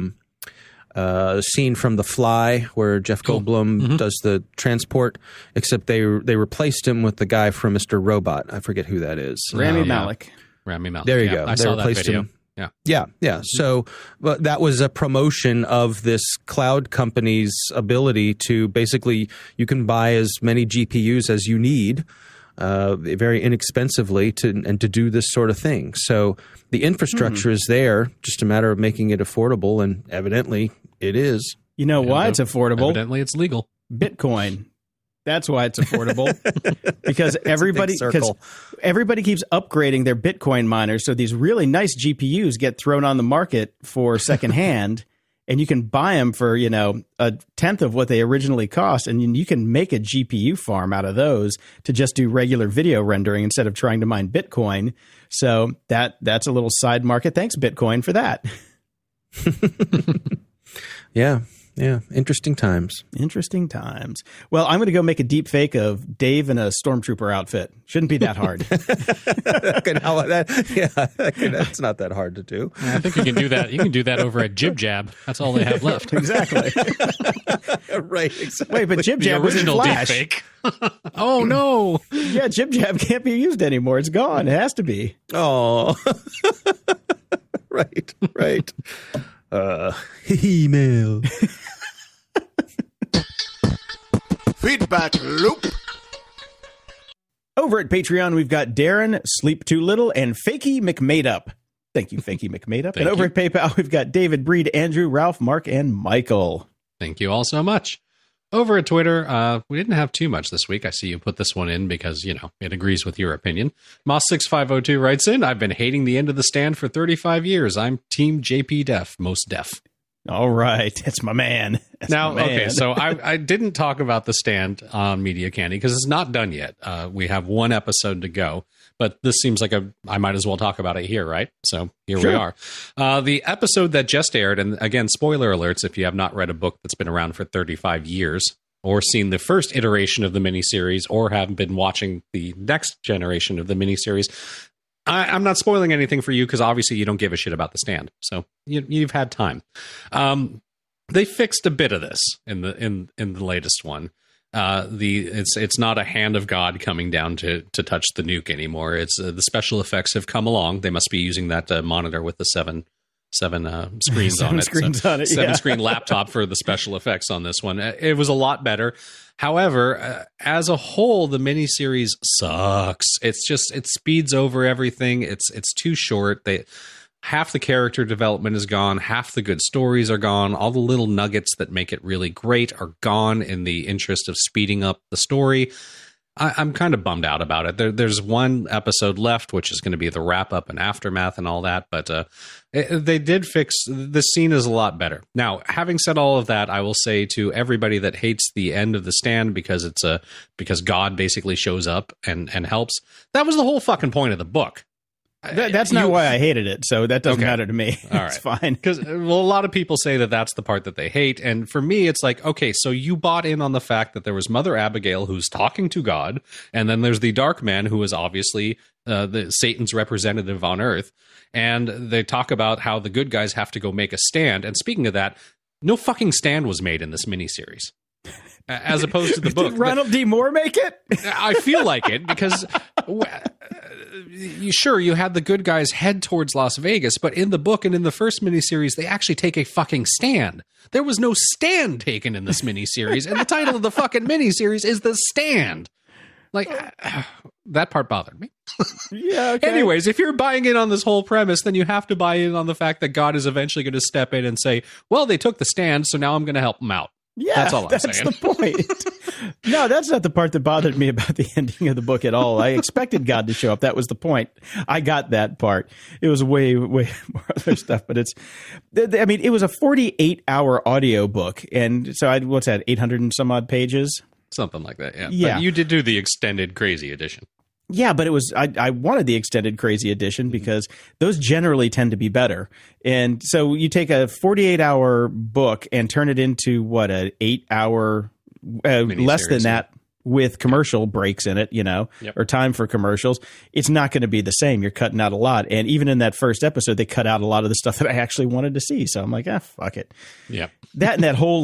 a scene from The Fly where Jeff Goldblum does the transport, except they replaced him with the guy from Mr. Robot. I forget who that is. Rami Malek. There you go. I saw that video. Yeah. So that was a promotion of this cloud company's ability to basically, you can buy as many GPUs as you need very inexpensively to do this sort of thing. So the infrastructure is there, just a matter of making it affordable, and evidently it is. You know why it's affordable? Evidently it's legal. Bitcoin. That's why it's affordable, because everybody keeps upgrading their Bitcoin miners. So these really nice GPUs get thrown on the market for secondhand, and you can buy them for, you know, a tenth of what they originally cost. And you can make a GPU farm out of those to just do regular video rendering instead of trying to mine Bitcoin. So that's a little side market. Thanks, Bitcoin, for that. Yeah. Yeah, interesting times. Interesting times. Well, I'm going to go make a deep fake of Dave in a stormtrooper outfit. Shouldn't be that hard. That's not that hard to do. I think you can do that. You can do that over at Jib Jab. That's all they have left. Exactly. Right, exactly. Wait, but Jib Jab was in Flash. Deepfake. Oh, no. Yeah, Jib Jab can't be used anymore. It's gone. It has to be. Oh, right. Email. Feedback loop. Over at Patreon, we've got Darren, Sleep Too Little, and Fakey McMadeUp. Thank you, Fakey McMadeUp. And over at PayPal, we've got David, Breed, Andrew, Ralph, Mark, and Michael. Thank you all so much. Over at Twitter, we didn't have too much this week. I see you put this one in because, it agrees with your opinion. Moss6502 writes in, I've been hating the end of the stand for 35 years. I'm Team JP Def, most deaf. All right. That's my man. Okay, so I didn't talk about the stand on Media Candy because it's not done yet. We have one episode to go, but this seems like I might as well talk about it here, right? So here we are. The episode that just aired, and again, spoiler alerts if you have not read a book that's been around for 35 years or seen the first iteration of the miniseries or have been watching the next generation of the miniseries. I'm not spoiling anything for you because obviously you don't give a shit about the stand, so you've had time. They fixed a bit of this in the latest one. It's not a hand of God coming down to touch the nuke anymore. It's the special effects have come along. They must be using that monitor with the seven screens on it. Seven screen laptop for the special effects on this one. It was a lot better. However, as a whole, the miniseries sucks. It speeds over everything. It's too short. Half the character development is gone. Half the good stories are gone. All the little nuggets that make it really great are gone in the interest of speeding up the story. I'm kind of bummed out about it. There's one episode left, which is going to be the wrap up and aftermath and all that. But they did fix the scene is a lot better. Now, having said all of that, I will say to everybody that hates the end of the stand because because God basically shows up and helps. That was the whole fucking point of the book. That's not why I hated it, so that doesn't matter to me. All right. It's fine. Because a lot of people say that that's the part that they hate, and for me, it's like, okay, so you bought in on the fact that there was Mother Abigail who's talking to God, and then there's the Dark Man who is obviously the Satan's representative on Earth, and they talk about how the good guys have to go make a stand, and speaking of that, no fucking stand was made in this miniseries. As opposed to the book. Did Ronald D. Moore make it? I feel like it because you had the good guys head towards Las Vegas, but in the book and in the first miniseries, they actually take a fucking stand. There was no stand taken in this miniseries, and the title of the fucking miniseries is The Stand. Like, that part bothered me. Yeah, okay. Anyways, if you're buying in on this whole premise, then you have to buy in on the fact that God is eventually going to step in and say, well, they took the stand, so now I'm going to help them out. Yeah, that's all I'm saying. That's the point. No, that's not the part that bothered me about the ending of the book at all. I expected God to show up. That was the point. I got that part. It was way more other stuff, but it was a 48-hour audio book. And so what's that, 800 and some odd pages? Something like that, yeah. Yeah. But you did do the extended crazy edition. Yeah, but it was I wanted the extended crazy edition because those generally tend to be better. And so you take a 48-hour book and turn it into an 8-hour less than that with commercial breaks in it, or time for commercials. It's not going to be the same. You're cutting out a lot. And even in that first episode, they cut out a lot of the stuff that I actually wanted to see. So I'm like, fuck it. Yeah. That and that whole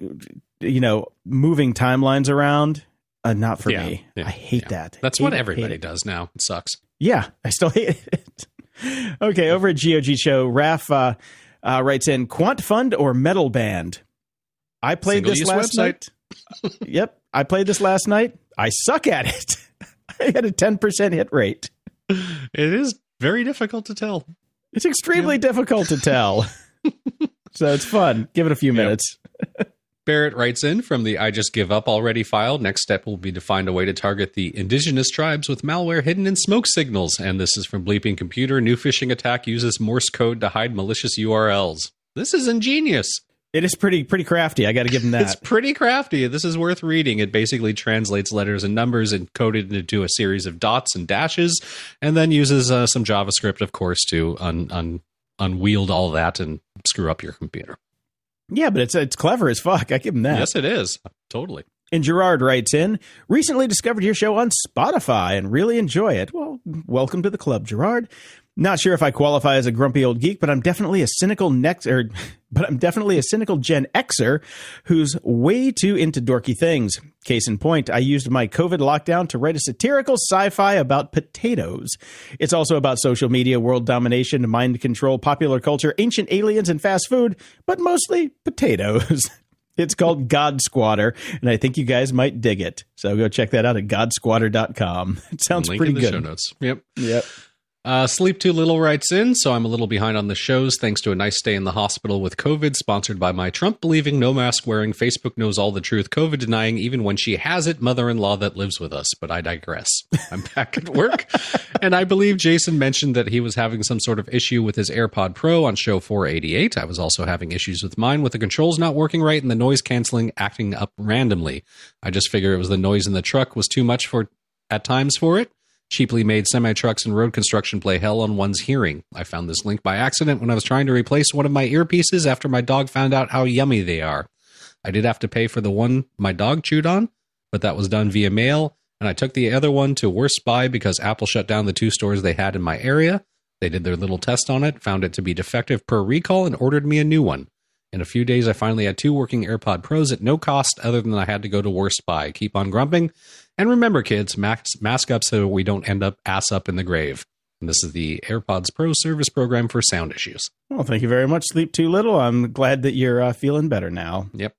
moving timelines around. Not for me. Yeah, I hate that. That's what everybody does now. It sucks. Yeah, I still hate it. Okay, over at GOG Show, Raph writes in, Quant Fund or Metal Band? I played this last night. Yep, I played this last night. I suck at it. I had a 10% hit rate. It is very difficult to tell. It's extremely difficult to tell. So it's fun. Give it a few minutes. Barrett writes in from the I Just Give Up Already file. Next step will be to find a way to target the indigenous tribes with malware hidden in smoke signals. And this is from Bleeping Computer. New phishing attack uses Morse code to hide malicious URLs. This is ingenious. It is pretty crafty. I got to give them that. It's pretty crafty. This is worth reading. It basically translates letters and numbers and coded into a series of dots and dashes, and then uses some JavaScript, of course, to unwield all that and screw up your computer. Yeah, but it's clever as fuck. I give him that. Yes, it is. Totally. And Gerard writes in, recently discovered your show on Spotify and really enjoy it. Well, welcome to the club, Gerard. Not sure if I qualify as a grumpy old geek, but I'm definitely a cynical Gen Xer who's way too into dorky things. Case in point, I used my COVID lockdown to write a satirical sci-fi about potatoes. It's also about social media, world domination, mind control, popular culture, ancient aliens, and fast food, but mostly potatoes. It's called God Squatter, and I think you guys might dig it. So go check that out at godsquatter.com. It sounds Link pretty in the good. Show notes. Yep. Yep. Sleep Too Little writes in, so I'm a little behind on the shows thanks to a nice stay in the hospital with COVID, sponsored by my Trump-believing, no-mask-wearing, Facebook knows all the truth, COVID-denying, even when she has it, mother-in-law that lives with us. But I digress. I'm back at work, and I believe Jason mentioned that he was having some sort of issue with his AirPod Pro on show 488. I was also having issues with mine, with the controls not working right and the noise canceling acting up randomly. I just figured it was the noise in the truck was too much at times for it. Cheaply made semi-trucks and road construction play hell on one's hearing. I found this link by accident when I was trying to replace one of my earpieces after my dog found out how yummy they are. I did have to pay for the one my dog chewed on, but that was done via mail, and I took the other one to Worst Buy because Apple shut down the 2 stores they had in my area. They did their little test on it, found it to be defective per recall, and ordered me a new one. In a few days, I finally had 2 working AirPod Pros at no cost other than I had to go to Worst Buy. Keep on grumping. And remember, kids, mask up so we don't end up ass up in the grave. And this is the AirPods Pro service program for sound issues. Well, thank you very much, Sleep Too Little. I'm glad that you're feeling better now. Yep.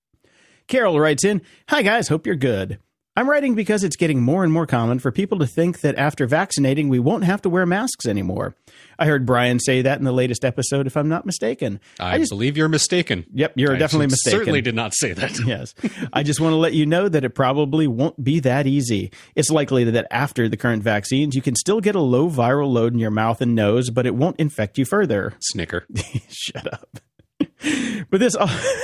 Carol writes in, hi, guys. Hope you're good. I'm writing because it's getting more and more common for people to think that after vaccinating, we won't have to wear masks anymore. I heard Brian say that in the latest episode, if I'm not mistaken. I believe you're mistaken. Yep, you're definitely mistaken. Certainly did not say that. Yes. I just want to let you know that it probably won't be that easy. It's likely that after the current vaccines, you can still get a low viral load in your mouth and nose, but it won't infect you further. Snicker. Shut up. But this...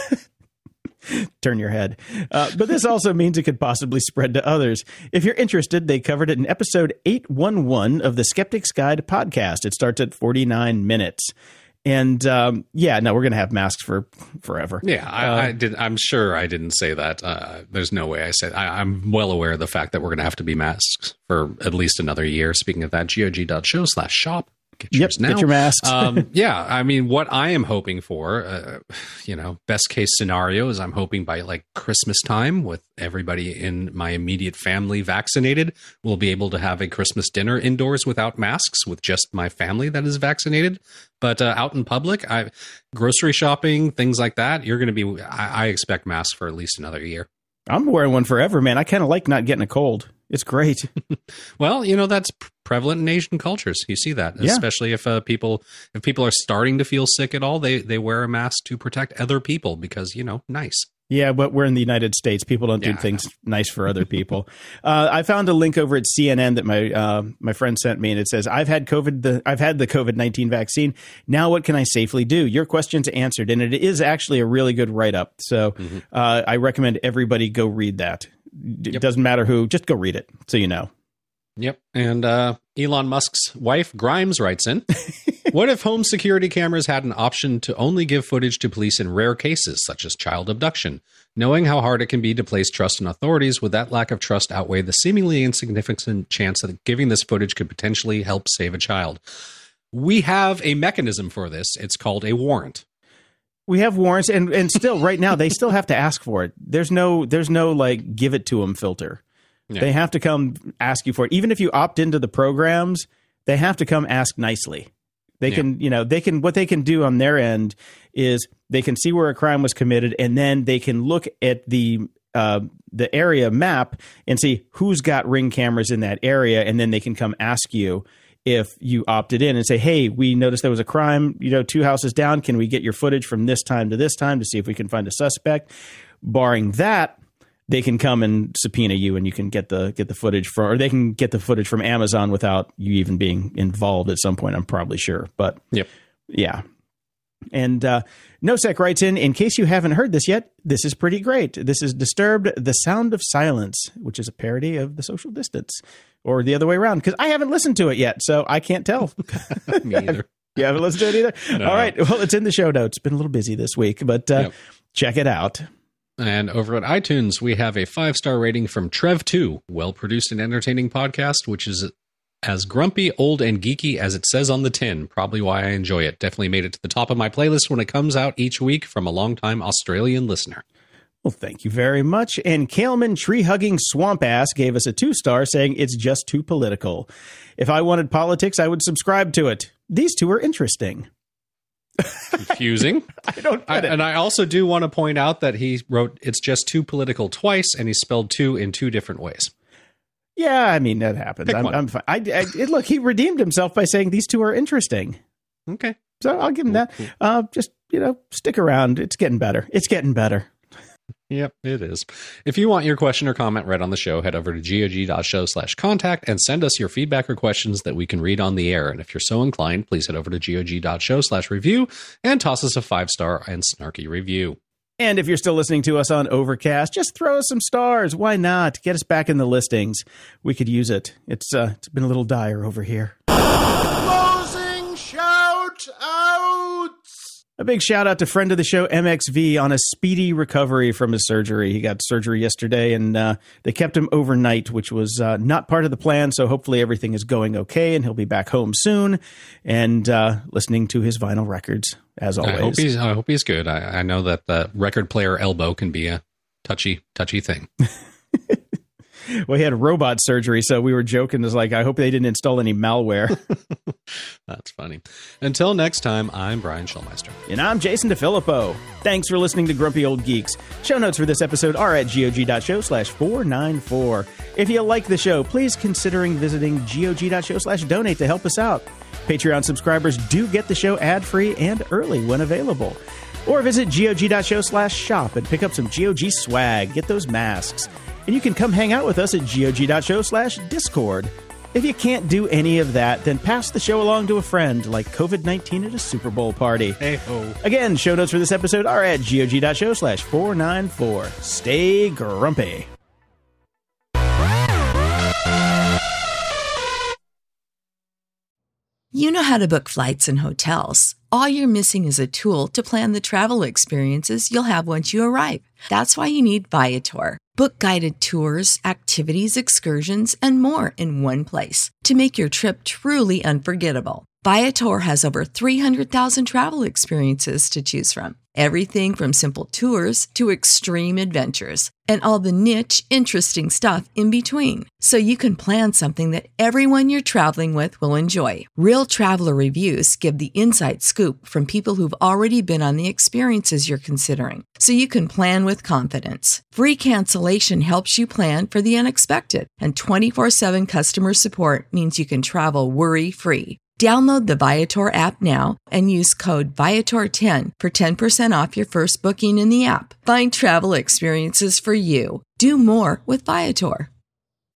Turn your head. But this also means it could possibly spread to others. If you're interested, they covered it in episode 811 of the Skeptic's Guide podcast. It starts at 49 minutes. And we're going to have masks for forever. Yeah, I'm sure I didn't say that. There's no way I said. I'm well aware of the fact that we're going to have to be masks for at least another year. Speaking of that, gog.show/shop. Get yours now. Get your masks. Yeah, I mean, what I am hoping for, best case scenario is I'm hoping by like Christmas time, with everybody in my immediate family vaccinated, we'll be able to have a Christmas dinner indoors without masks with just my family that is vaccinated. But out in public, grocery shopping, things like that, you're going to be, I expect masks for at least another year. I'm wearing one forever, man. I kind of like not getting a cold. It's great. Well, that's prevalent in Asian cultures. You see that, especially if people are starting to feel sick at all, they wear a mask to protect other people because, nice. Yeah, but we're in the United States. People don't do things nice for other people. I found a link over at CNN that my friend sent me, and it says, I've had the COVID-19 vaccine. Now what can I safely do? Your question's answered. And it is actually a really good write-up. So I recommend everybody go read that. It doesn't matter who, just go read it so you know. Yep. And Elon Musk's wife, Grimes, writes in, what if home security cameras had an option to only give footage to police in rare cases, such as child abduction? Knowing how hard it can be to place trust in authorities, would that lack of trust outweigh the seemingly insignificant chance that giving this footage could potentially help save a child? We have a mechanism for this. It's called a warrant. We have warrants, and still, right now, they still have to ask for it. There's no like give it to them filter. Yeah. They have to come ask you for it. Even if you opt into the programs, they have to come ask nicely. They can, what they can do on their end is they can see where a crime was committed, and then they can look at the area map and see who's got Ring cameras in that area, and then they can come ask you if you opted in and say, hey, we noticed there was a crime, 2 houses down. Can we get your footage from this time to this time to see if we can find a suspect? Barring that, they can come and subpoena you, and you can get the footage or they can get the footage from Amazon without you even being involved at some point, I'm probably sure. But yeah. And Nosek writes in case you haven't heard this yet, this is pretty great. This is Disturbed, The Sound of Silence, which is a parody of The Social Distance, or the other way around, because I haven't listened to it yet, so I can't tell. Me either. You haven't listened to it either? No. All right. Well, it's in the show notes. Been a little busy this week, but check it out. And over at iTunes, we have a 5-star rating from Trev2, well-produced and entertaining podcast, which is as grumpy, old, and geeky as it says on the tin. Probably why I enjoy it. Definitely made it to the top of my playlist when it comes out each week from a longtime Australian listener. Well, thank you very much. And Kaleman Tree-Hugging Swamp Ass gave us a 2-star saying it's just too political. If I wanted politics, I would subscribe to it. These two are interesting. Confusing. I don't get it. And I also do want to point out that he wrote it's just too political twice, and he spelled two in two different ways. Yeah, I mean, that happens. I'm fine. Look, he redeemed himself by saying these two are interesting. Okay. So I'll give him that. Just, stick around. It's getting better. It's getting better. Yep, it is. If you want your question or comment read on the show, head over to gog.show/contact and send us your feedback or questions that we can read on the air. And if you're so inclined, please head over to gog.show/review and toss us a 5-star and snarky review. And if you're still listening to us on Overcast, just throw us some stars. Why not? Get us back in the listings. We could use it. It's been a little dire over here. Closing shout outs! A big shout out to friend of the show, MXV, on a speedy recovery from his surgery. He got surgery yesterday, and they kept him overnight, which was not part of the plan. So hopefully everything is going okay, and he'll be back home soon and listening to his vinyl records, as always. I hope he's good. I know that the record player elbow can be a touchy thing. Well, he had robot surgery, so we were joking. It's like, I hope they didn't install any malware. That's funny. Until next time, I'm Brian Schulmeister. And I'm Jason DeFilippo. Thanks for listening to Grumpy Old Geeks. Show notes for this episode are at gog.show/494. If you like the show, please considering visiting gog.show/donate to help us out. Patreon subscribers do get the show ad-free and early when available. Or visit gog.show/shop and pick up some GOG swag. Get those masks. And you can come hang out with us at gog.show/discord. If you can't do any of that, then pass the show along to a friend, like COVID-19 at a Super Bowl party. Hey-ho. Again, show notes for this episode are at gog.show/494. Stay grumpy. You know how to book flights and hotels. All you're missing is a tool to plan the travel experiences you'll have once you arrive. That's why you need Viator. Book guided tours, activities, excursions, and more in one place to make your trip truly unforgettable. Viator has over 300,000 travel experiences to choose from. Everything from simple tours to extreme adventures and all the niche, interesting stuff in between. So you can plan something that everyone you're traveling with will enjoy. Real traveler reviews give the inside scoop from people who've already been on the experiences you're considering. So you can plan with confidence. Free cancellation helps you plan for the unexpected. And 24/7 customer support means you can travel worry-free. Download the Viator app now and use code Viator10 for 10% off your first booking in the app. Find travel experiences for you. Do more with Viator.